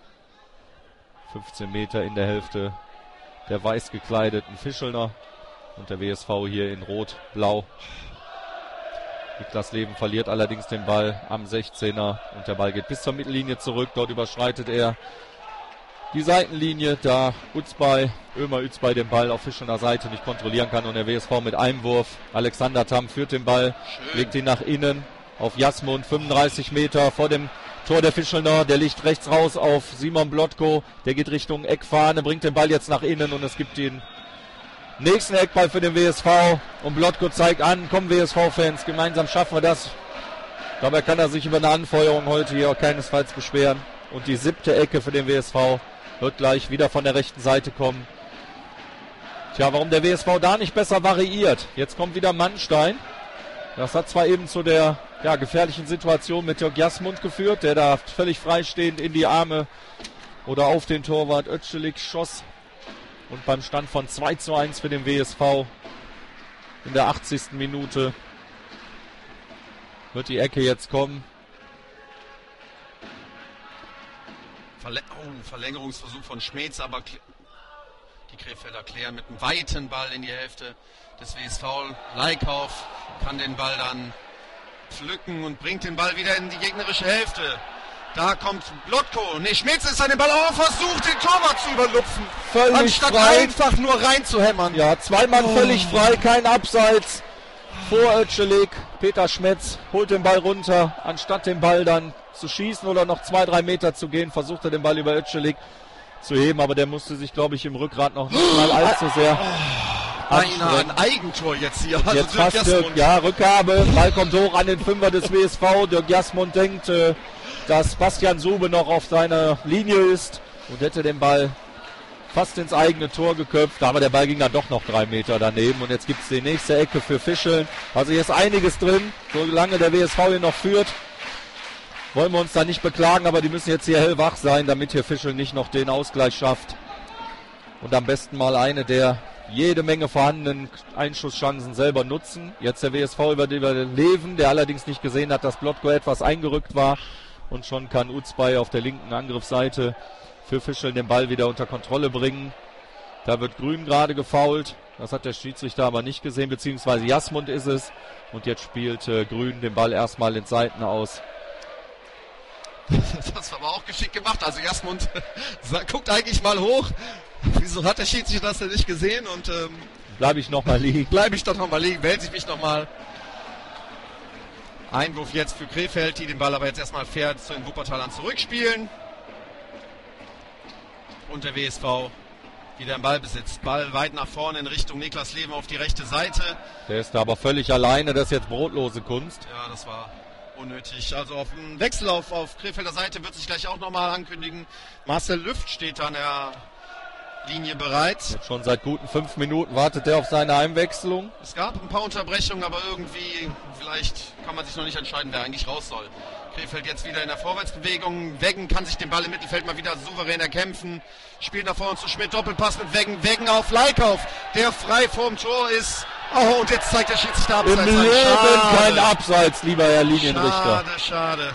15 Meter in der Hälfte der weiß gekleideten Fischelner und der WSV hier in Rot-Blau. Niklas Leven verliert allerdings den Ball am 16er und der Ball geht bis zur Mittellinie zurück. Dort überschreitet er die Seitenlinie, da Ömer Özbay den Ball auf Fischelner Seite nicht kontrollieren kann und der WSV mit Einwurf. Alexander Tamm führt den Ball, legt ihn nach innen auf Jasmund, 35 Meter vor dem Tor der Fischelner, der liegt rechts raus auf Simon Blotko, der geht Richtung Eckfahne, bringt den Ball jetzt nach innen und es gibt den nächsten Eckball für den WSV und Blotko zeigt an, komm WSV-Fans, gemeinsam schaffen wir das. Dabei kann er sich über eine Anfeuerung heute hier auch keinesfalls beschweren und die 7. Ecke für den WSV wird gleich wieder von der rechten Seite kommen. Tja, warum der WSV da nicht besser variiert? Jetzt kommt wieder Mannstein. Das hat zwar eben zu der gefährlichen Situation mit Jörg Jasmund geführt, der da völlig freistehend in die Arme oder auf den Torwart Ötschelik schoss. Und beim Stand von 2:1 für den WSV in der 80. Minute wird die Ecke jetzt kommen. Verlängerungsversuch von Schmetz, aber die Krefelder klären mit einem weiten Ball in die Hälfte des WSV. Leikauf kann den Ball dann pflücken und bringt den Ball wieder in die gegnerische Hälfte. Da kommt Blotko. Schmetz ist an den Ball versucht, den Torwart zu überlupfen. Völlig anstatt frei. Einfach nur reinzuhämmern. Ja, zweimal völlig frei, kein Abseits. Vor Ötschelik. Peter Schmetz holt den Ball runter. Anstatt den Ball dann zu schießen oder noch 2-3 Meter zu gehen, versucht er den Ball über Ötschelik zu heben. Aber der musste sich, glaube ich, im Rückgrat noch nicht mal allzu sehr ein Eigentor jetzt hier. Also jetzt fast Rückgabe. Ball kommt hoch an den Fünfer des WSV. Dirk Jasmund denkt, dass Bastian Sube noch auf seiner Linie ist und hätte den Ball fast ins eigene Tor geköpft, aber der Ball ging dann doch noch 3 Meter daneben und jetzt gibt es die nächste Ecke für Fischeln. Also hier ist einiges drin, solange der WSV hier noch führt. Wollen wir uns da nicht beklagen, aber die müssen jetzt hier hellwach sein, damit hier Fischeln nicht noch den Ausgleich schafft. Und am besten mal eine der jede Menge vorhandenen Einschusschancen selber nutzen. Jetzt der WSV über Leven, der allerdings nicht gesehen hat, dass Blotko etwas eingerückt war. Und schon kann Uzbay auf der linken Angriffsseite für Fischeln den Ball wieder unter Kontrolle bringen. Da wird Grün gerade gefoult. Das hat der Schiedsrichter aber nicht gesehen, beziehungsweise Jasmund ist es. Und jetzt spielt Grün den Ball erstmal ins Seiten aus. Das war aber auch geschickt gemacht. Also Jasmund guckt eigentlich mal hoch. Wieso hat der Schiedsrichter das denn nicht gesehen? Und bleibe ich nochmal liegen. Bleibe ich doch nochmal liegen, wälze ich mich nochmal. Einwurf jetzt für Krefeld, die den Ball aber jetzt erstmal fair zu den Wuppertalern zurückspielen. Und der WSV wieder im Ballbesitz. Ball weit nach vorne in Richtung Niklas Leven auf die rechte Seite. Der ist da aber völlig alleine, das ist jetzt brotlose Kunst. Ja, das war unnötig. Also auf dem Wechsel auf Krefelder Seite wird sich gleich auch nochmal ankündigen. Marcel Lüft steht an der Linie bereit. Jetzt schon seit guten 5 Minuten wartet er auf seine Einwechslung. Es gab ein paar Unterbrechungen, aber irgendwie, vielleicht kann man sich noch nicht entscheiden, wer eigentlich raus soll. Krefeld jetzt wieder in der Vorwärtsbewegung. Weggen kann sich den Ball im Mittelfeld mal wieder souverän erkämpfen. Spielt nach vorne zu Schmidt, Doppelpass mit Weggen. Weggen auf Leikauf, der frei vorm Tor ist. Oh, und jetzt zeigt der Schiedsrichter Abseits. Im Leben kein Abseits, lieber Herr Linienrichter. Schade.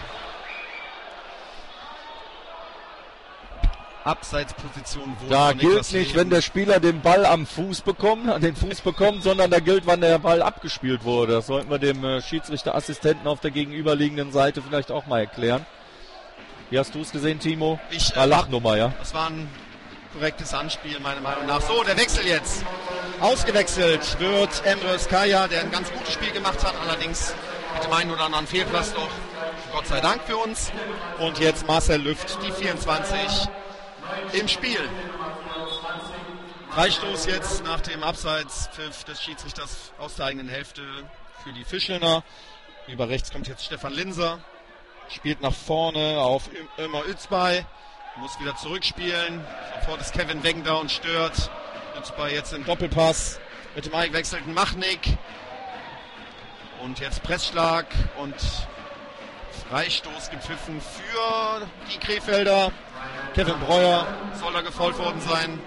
Abseitsposition wurde da von gilt Niklas nicht, Leven. wenn der Spieler den Ball an den Fuß bekommt, sondern da gilt, wann der Ball abgespielt wurde. Das sollten wir dem Schiedsrichterassistenten auf der gegenüberliegenden Seite vielleicht auch mal erklären. Wie hast du es gesehen, Timo? Lachnummer, ja. Das war ein korrektes Anspiel, meiner Meinung nach. So, der Wechsel jetzt. Ausgewechselt wird Emre Skaya, der ein ganz gutes Spiel gemacht hat, allerdings mit dem einen oder anderen Fehlpass doch. Gott sei Dank für uns. Und jetzt Marcel Lüft, die 24 im Spiel. Freistoß jetzt nach dem Abseitspfiff des Schiedsrichters aus der eigenen Hälfte für die Fischelner. Über rechts kommt jetzt Stefan Linser. Spielt nach vorne auf Ömer Özbay. Muss wieder zurückspielen. Sofort ist Kevin Weggen da und stört. Özbay jetzt im Doppelpass mit dem eingewechselten Machnik. Und jetzt Pressschlag und Freistoß gepfiffen für die Krefelder. Kevin Breuer soll da gefoult worden sein.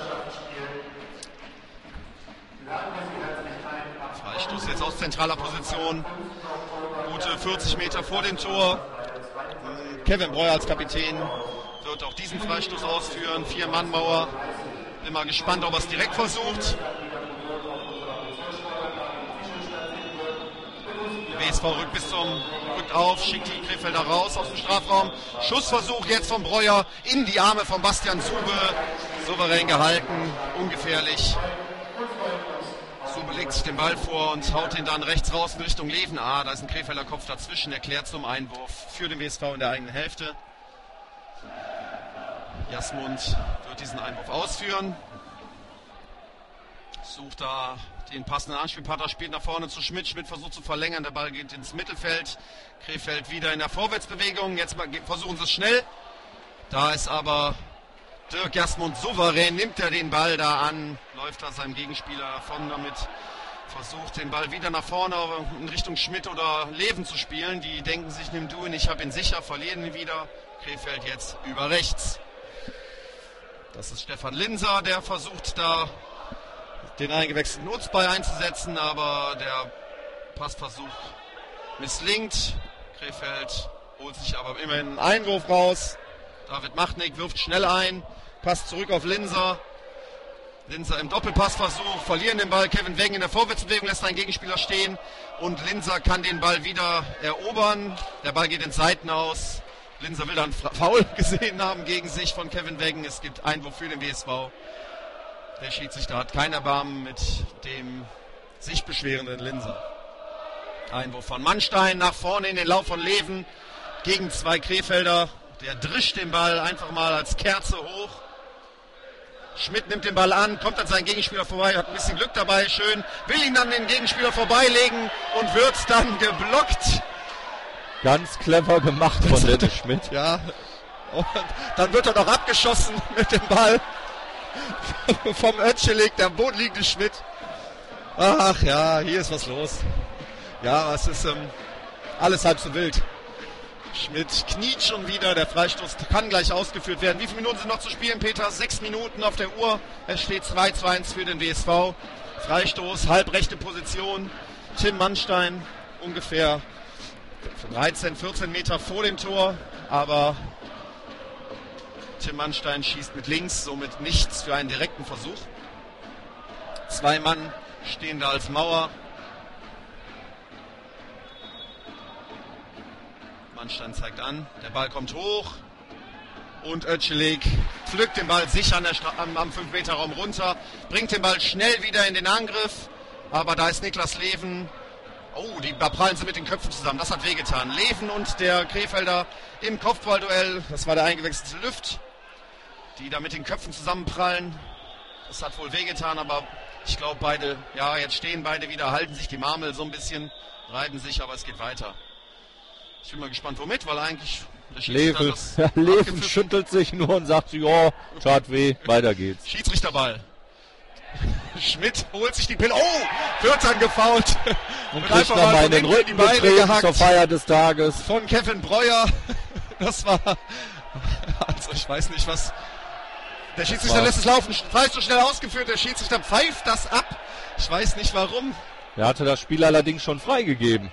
Freistoß jetzt aus zentraler Position. Gute 40 Meter vor dem Tor. Kevin Breuer als Kapitän wird auch diesen Freistoß ausführen. 4-Mann-Mauer. Bin mal gespannt, ob er es direkt versucht. Der WSV rückt auf, schickt die Krefelder raus aus dem Strafraum. Schussversuch jetzt von Breuer in die Arme von Bastian Sube. Souverän gehalten, ungefährlich. Sube legt sich den Ball vor und haut ihn dann rechts raus in Richtung Leven. Da ist ein Krefelder Kopf dazwischen, erklärt zum Einwurf für den WSV in der eigenen Hälfte. Jasmund wird diesen Einwurf ausführen. Sucht da den passenden Anspielpartner, spielt nach vorne zu Schmidt. Schmidt versucht zu verlängern, der Ball geht ins Mittelfeld. Krefeld wieder in der Vorwärtsbewegung. Jetzt versuchen sie es schnell. Da ist aber Dirk Jasmund souverän, nimmt er den Ball da an, läuft da seinem Gegenspieler davon damit, versucht den Ball wieder nach vorne in Richtung Schmidt oder Leven zu spielen. Die denken sich, nimm du ihn, ich habe ihn sicher, verlieren ihn wieder. Krefeld jetzt über rechts. Das ist Stefan Linser, der versucht da den eingewechselten Nutzball einzusetzen, aber der Passversuch misslingt. Krefeld holt sich aber immerhin einen Einwurf raus. David Machtnick wirft schnell ein, passt zurück auf Linser. Linser im Doppelpassversuch, verlieren den Ball. Kevin Weggen in der Vorwärtsbewegung lässt einen Gegenspieler stehen und Linser kann den Ball wieder erobern. Der Ball geht ins Seiten aus. Linser will dann Foul gesehen haben gegen sich von Kevin Weggen. Es gibt Einwurf für den WSV. Der Schiedsrichter hat kein Erbarmen mit dem sich beschwerenden Linser. Einwurf von Mannstein nach vorne in den Lauf von Leven gegen zwei Krefelder. Der drischt den Ball einfach mal als Kerze hoch. Schmidt nimmt den Ball an, kommt an seinen Gegenspieler vorbei, hat ein bisschen Glück dabei, schön. Will ihn dann den Gegenspieler vorbeilegen und wird dann geblockt. Ganz clever gemacht von Dennis Schmidt. Ja, und dann wird er noch abgeschossen mit dem Ball vom Ötschelig, der am Boden liegende Schmidt. Ach ja, hier ist was los. Ja, es ist alles halb so wild. Schmidt kniet schon wieder, der Freistoß kann gleich ausgeführt werden. Wie viele Minuten sind noch zu spielen, Peter? 6 Minuten auf der Uhr. Es steht 2:1 für den WSV. Freistoß, halbrechte Position. Tim Mannstein ungefähr 13, 14 Meter vor dem Tor, aber Tim Mannstein schießt mit links, somit nichts für einen direkten Versuch. 2 Mann stehen da als Mauer. Mannstein zeigt an, der Ball kommt hoch und Ötschelig pflückt den Ball sicher am 5-Meter-Raum runter, bringt den Ball schnell wieder in den Angriff, aber da ist Niklas Leven. Oh, da prallen sie mit den Köpfen zusammen, das hat wehgetan. Leven und der Krefelder im Kopfballduell, das war der eingewechselte Lüft, die da mit den Köpfen zusammenprallen. Das hat wohl wehgetan, aber ich glaube beide, ja, jetzt stehen beide wieder, halten sich die Marmel so ein bisschen, reiben sich, aber es geht weiter. Ich bin mal gespannt, womit, weil eigentlich der Schiedsrichter Leven schüttelt sich nur und sagt, ja, tat weh, weiter geht's. Schiedsrichterball. Schmidt holt sich die Pille. Oh, wird dann gefoult. Und kriegt nochmal in den Rücken getreten zur Feier des Tages. Von Kevin Breuer. Das war, also ich weiß nicht was. Der Schiedsrichter lässt es laufen. Freistoß schnell ausgeführt. Der Schiedsrichter pfeift das ab. Ich weiß nicht warum. Er hatte das Spiel allerdings schon freigegeben.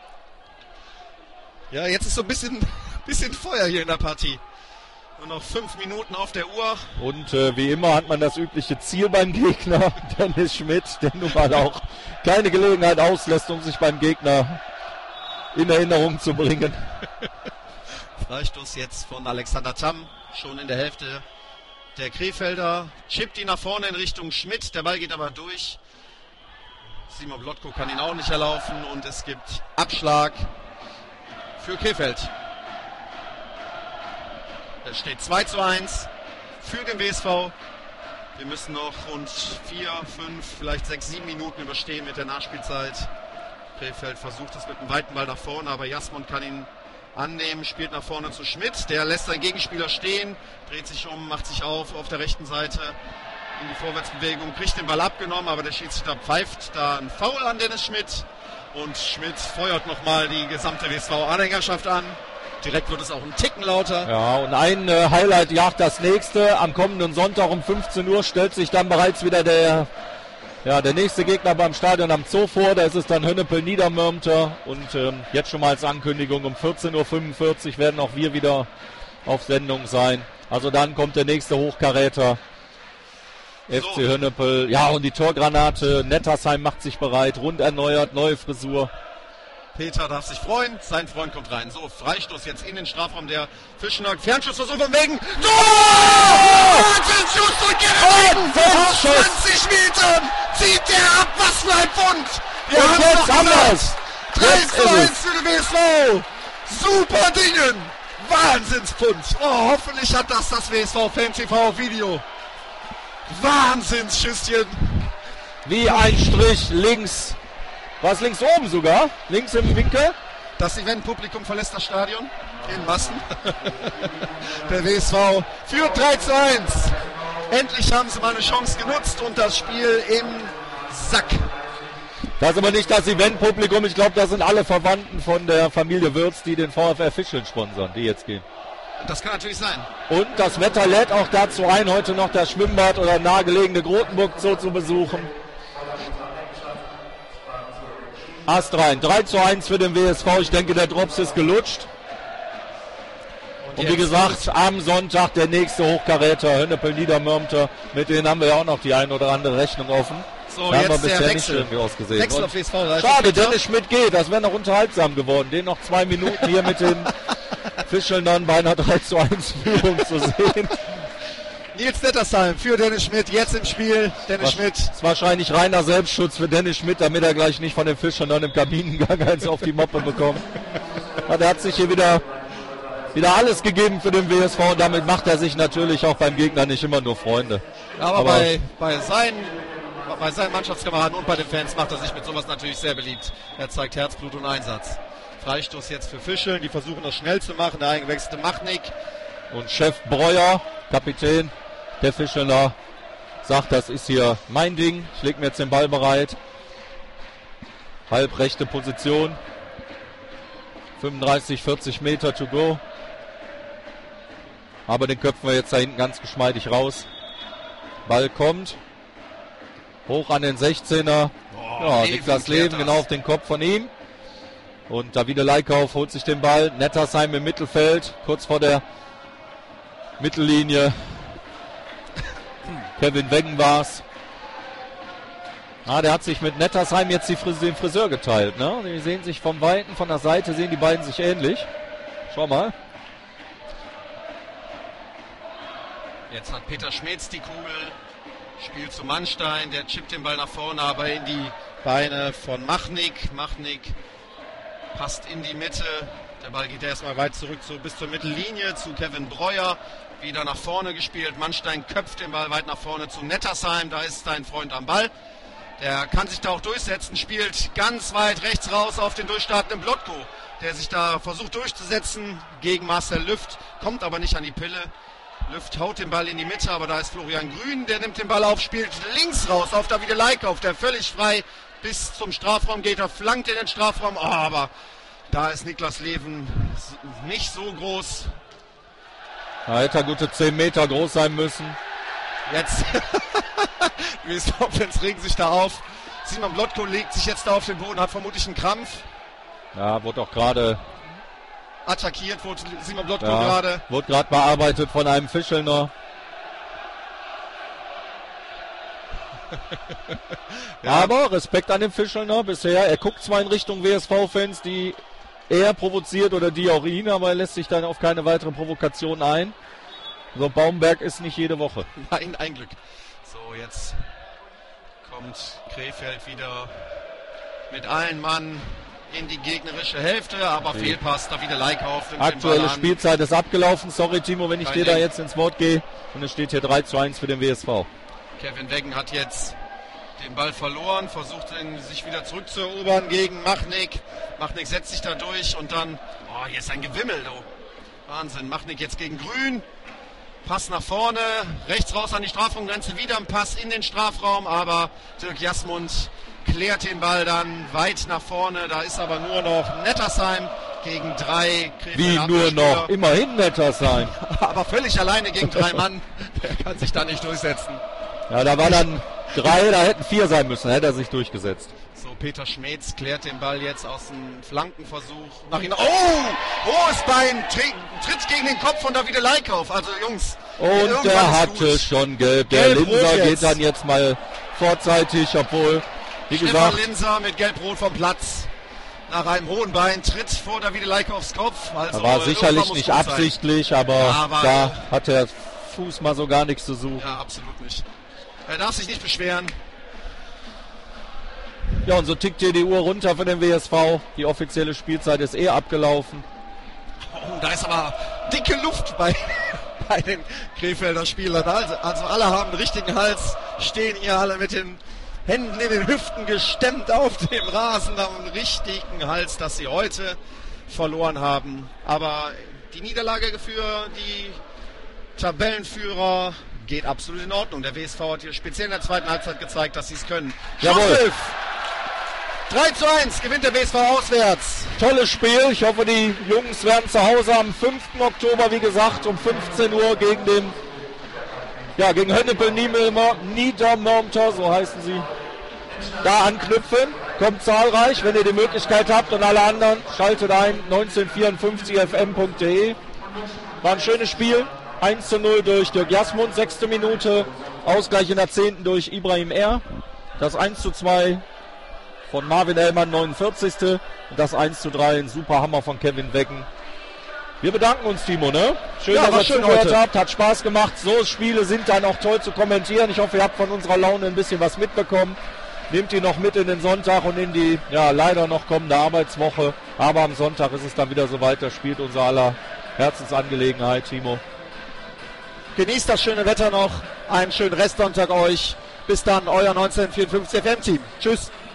Ja, jetzt ist so ein bisschen Feuer hier in der Partie. Nur noch 5 Minuten auf der Uhr. Und wie immer hat man das übliche Ziel beim Gegner. Dennis Schmidt, der nun mal auch keine Gelegenheit auslässt, um sich beim Gegner in Erinnerung zu bringen. Freistoß jetzt von Alexander Tamm, schon in der Hälfte der Krefelder. Chippt ihn nach vorne in Richtung Schmidt, der Ball geht aber durch. Simon Blotko kann ihn auch nicht erlaufen und es gibt Abschlag für Krefeld. Es steht 2:1 für den WSV. Wir müssen noch rund 4, 5, vielleicht 6, 7 Minuten überstehen mit der Nachspielzeit. Krefeld versucht es mit einem weiten Ball nach vorne, aber Jasmund kann ihn annehmen, spielt nach vorne zu Schmidt. Der lässt seinen Gegenspieler stehen, dreht sich um, macht sich auf der rechten Seite. in die Vorwärtsbewegung, kriegt den Ball abgenommen, aber der Schiedsrichter pfeift da ein Foul an Dennis Schmidt. Und Schmidt feuert nochmal die gesamte WSV-Anhängerschaft an. Direkt wird es auch ein Ticken lauter. Ja, und ein Highlight jagt das nächste. Am kommenden Sonntag um 15 Uhr stellt sich dann bereits wieder der nächste Gegner beim Stadion am Zoo vor. Da ist es dann Hönnepel Niedermörmter. Und jetzt schon mal als Ankündigung, um 14.45 Uhr werden auch wir wieder auf Sendung sein. Also dann kommt der nächste Hochkaräter. FC Hönnepel. Ja, und die Torgranate. Nettersheim macht sich bereit. Rund erneuert, neue Frisur. Peter darf sich freuen. Sein Freund kommt rein. So, Freistoß jetzt in den Strafraum der Fischener. Fernschussversuch vom Wegen. Tor! Schuss und Gerät! Aus 20 Metern zieht der ab. Was für ein Pfund! Wir und haben jetzt noch anders. 3:1 für den WSV. Super Dingen. Wahnsinnspfund. Oh, hoffentlich hat das WSV Fan TV auf Video. Wahnsinnsschüsschen. Wie ein Strich links. Was links oben sogar? Links im Winkel? Das Eventpublikum verlässt das Stadion in Massen. Der WSV führt 3:1. Endlich haben sie mal eine Chance genutzt und das Spiel im Sack. Das ist aber nicht das Eventpublikum. Ich glaube, das sind alle Verwandten von der Familie Würz, die den VfR Fischeln sponsern, die jetzt gehen. Das kann natürlich sein. Und das Wetter lädt auch dazu ein, heute noch das Schwimmbad oder nahegelegene Grotenburg Zoo zu besuchen. Astrein, 3:1 für den WSV. Ich denke, der Drops ist gelutscht. Und wie gesagt, am Sonntag der nächste Hochkaräter, Hönnepel Niedermörmter. Mit denen haben wir ja auch noch die ein oder andere Rechnung offen. So, da jetzt haben wir der bisher Wechsel. nicht irgendwie ausgesehen. Wechsel auf WSV. Schade, Dennis Schmidt geht. Das wäre noch unterhaltsam geworden. Den noch 2 Minuten hier mit den Fischelnern bei einer 3:1 Führung zu sehen. Nils Nettersheim für Dennis Schmidt, jetzt im Spiel. Dennis Schmidt. Das ist wahrscheinlich reiner Selbstschutz für Dennis Schmidt, damit er gleich nicht von den Fischern dann im Kabinengang eins auf die Moppe bekommt. Aber er hat sich hier wieder alles gegeben für den WSV und damit macht er sich natürlich auch beim Gegner nicht immer nur Freunde. Aber bei seinen Mannschaftskameraden und bei den Fans macht er sich mit sowas natürlich sehr beliebt. Er zeigt Herzblut und Einsatz. Freistoß jetzt für Fischeln, die versuchen das schnell zu machen. Der eingewechselte Machnik. Und Chef Breuer, Kapitän der Fischelner, sagt, das ist hier mein Ding. Ich lege mir jetzt den Ball bereit. Halbrechte Position. 35, 40 Meter to go. Aber den köpfen wir jetzt da hinten ganz geschmeidig raus. Ball kommt. Hoch an den 16er. Ja, Niklas Leven genau auf den Kopf von ihm. Und Davide Leikauf holt sich den Ball. Nettersheim im Mittelfeld, kurz vor der Mittellinie. Kevin Weggen war's. Der hat sich mit Nettersheim jetzt den Friseur geteilt. Ne? Die sehen sich vom Weiten, von der Seite sehen die beiden sich ähnlich. Schau mal. Jetzt hat Peter Schmetz die Kugel. Spielt zu Mannstein. Der chippt den Ball nach vorne, aber in die Beine von Machnik. Machnik passt in die Mitte. Der Ball geht erstmal weit zurück bis zur Mittellinie zu Kevin Breuer. Wieder nach vorne gespielt. Mannstein köpft den Ball weit nach vorne zu Nettersheim. Da ist sein Freund am Ball. Der kann sich da auch durchsetzen. Spielt ganz weit rechts raus auf den durchstartenden Blotko, der sich da versucht durchzusetzen gegen Marcel Lüft. Kommt aber nicht an die Pille. Lüft haut den Ball in die Mitte, aber da ist Florian Grün. Der nimmt den Ball auf, spielt links raus auf Davide Leikauf, der völlig frei bis zum Strafraum geht. Er flankt in den Strafraum. Aber da ist Niklas Leven nicht so groß. Da hätte er gute 10 Meter groß sein müssen. Jetzt, die WSV-Fans regen sich da auf. Simon Blotko legt sich jetzt da auf den Boden, hat vermutlich einen Krampf. Ja, wurde auch gerade attackiert, wurde Simon Blotko gerade. Wurde gerade bearbeitet von einem Fischelner. Ja. Aber Respekt an den Fischelner bisher. Er guckt zwar in Richtung WSV-Fans, die er provoziert oder die auch ihn, aber er lässt sich dann auf keine weitere Provokation ein. So, Baumberg ist nicht jede Woche. Nein, ein Glück. So, jetzt kommt Krefeld wieder mit allen Mann in die gegnerische Hälfte, aber Fehlpass, da wieder Leikauf. Aktuelle Spielzeit ist abgelaufen. Sorry, Timo, wenn ich dir da jetzt ins Wort gehe. Und es steht hier 3:1 für den WSV. Kevin Weggen hat jetzt den Ball verloren, versucht sich wieder zurückzuerobern gegen Machnik. Machnik setzt sich da durch und dann, hier ist ein Gewimmel, du. Wahnsinn, Machnik jetzt gegen Grün. Pass nach vorne, rechts raus an die Strafraumgrenze, wieder ein Pass in den Strafraum, aber Dirk Jasmund klärt den Ball dann weit nach vorne. Da ist aber nur noch Nettersheim gegen 3 Krefelder. Wie nur noch? Immerhin Nettersheim. Aber völlig alleine gegen 3 Mann. Der kann sich da nicht durchsetzen. Ja, da war dann 3, da hätten 4 sein müssen, hätte er sich durchgesetzt. So, Peter Schmetz klärt den Ball jetzt aus dem Flankenversuch. Nach ihm. Oh! Hohes Bein, tritt gegen den Kopf von Davide Leikauf. Also Jungs. Und der hatte schon gelb. Der Linser geht dann jetzt mal vorzeitig, obwohl, wie Stefan gesagt... Linser mit Gelb-Rot vom Platz. Nach einem hohen Bein tritt vor Davide Leikaufs Kopf. Also war sicherlich nicht absichtlich, aber da hat der Fuß mal so gar nichts zu suchen. Ja, absolut nicht. Er darf sich nicht beschweren. Ja, und so tickt hier die Uhr runter für den WSV. Die offizielle Spielzeit ist abgelaufen. Oh, da ist aber dicke Luft bei den Krefelder Spielern. Also alle haben den richtigen Hals, stehen hier alle mit den Händen in den Hüften gestemmt auf dem Rasen, haben einen richtigen Hals, dass sie heute verloren haben. Aber die Niederlage für die Tabellenführer geht absolut in Ordnung. Der WSV hat hier speziell in der zweiten Halbzeit gezeigt, dass sie es können. Jawohl. 3:1 gewinnt der WSV auswärts. Tolles Spiel. Ich hoffe, die Jungs werden zu Hause am 5. Oktober, wie gesagt, um 15 Uhr gegen Hönnepel Niedermörmter, so heißen sie, da anknüpfen. Kommt zahlreich, wenn ihr die Möglichkeit habt, und alle anderen schaltet ein 1954fm.de. War ein schönes Spiel. 1:0 durch Dirk Jasmund, 6. Minute. Ausgleich in der 10. durch Ibrahim R. Das 1:2 von Marvin Ellmann, 49. Und das 1:3, ein super Hammer von Kevin Weggen. Wir bedanken uns, Timo, ne? Schön, dass ihr zugehört habt, hat Spaß gemacht. So Spiele sind dann auch toll zu kommentieren. Ich hoffe, ihr habt von unserer Laune ein bisschen was mitbekommen. Nehmt die noch mit in den Sonntag und in die, leider noch kommende Arbeitswoche. Aber am Sonntag ist es dann wieder soweit, da spielt unser aller Herzensangelegenheit, Timo. Genießt das schöne Wetter noch. Einen schönen Restsonntag euch. Bis dann, euer 1954 FM-Team. Tschüss.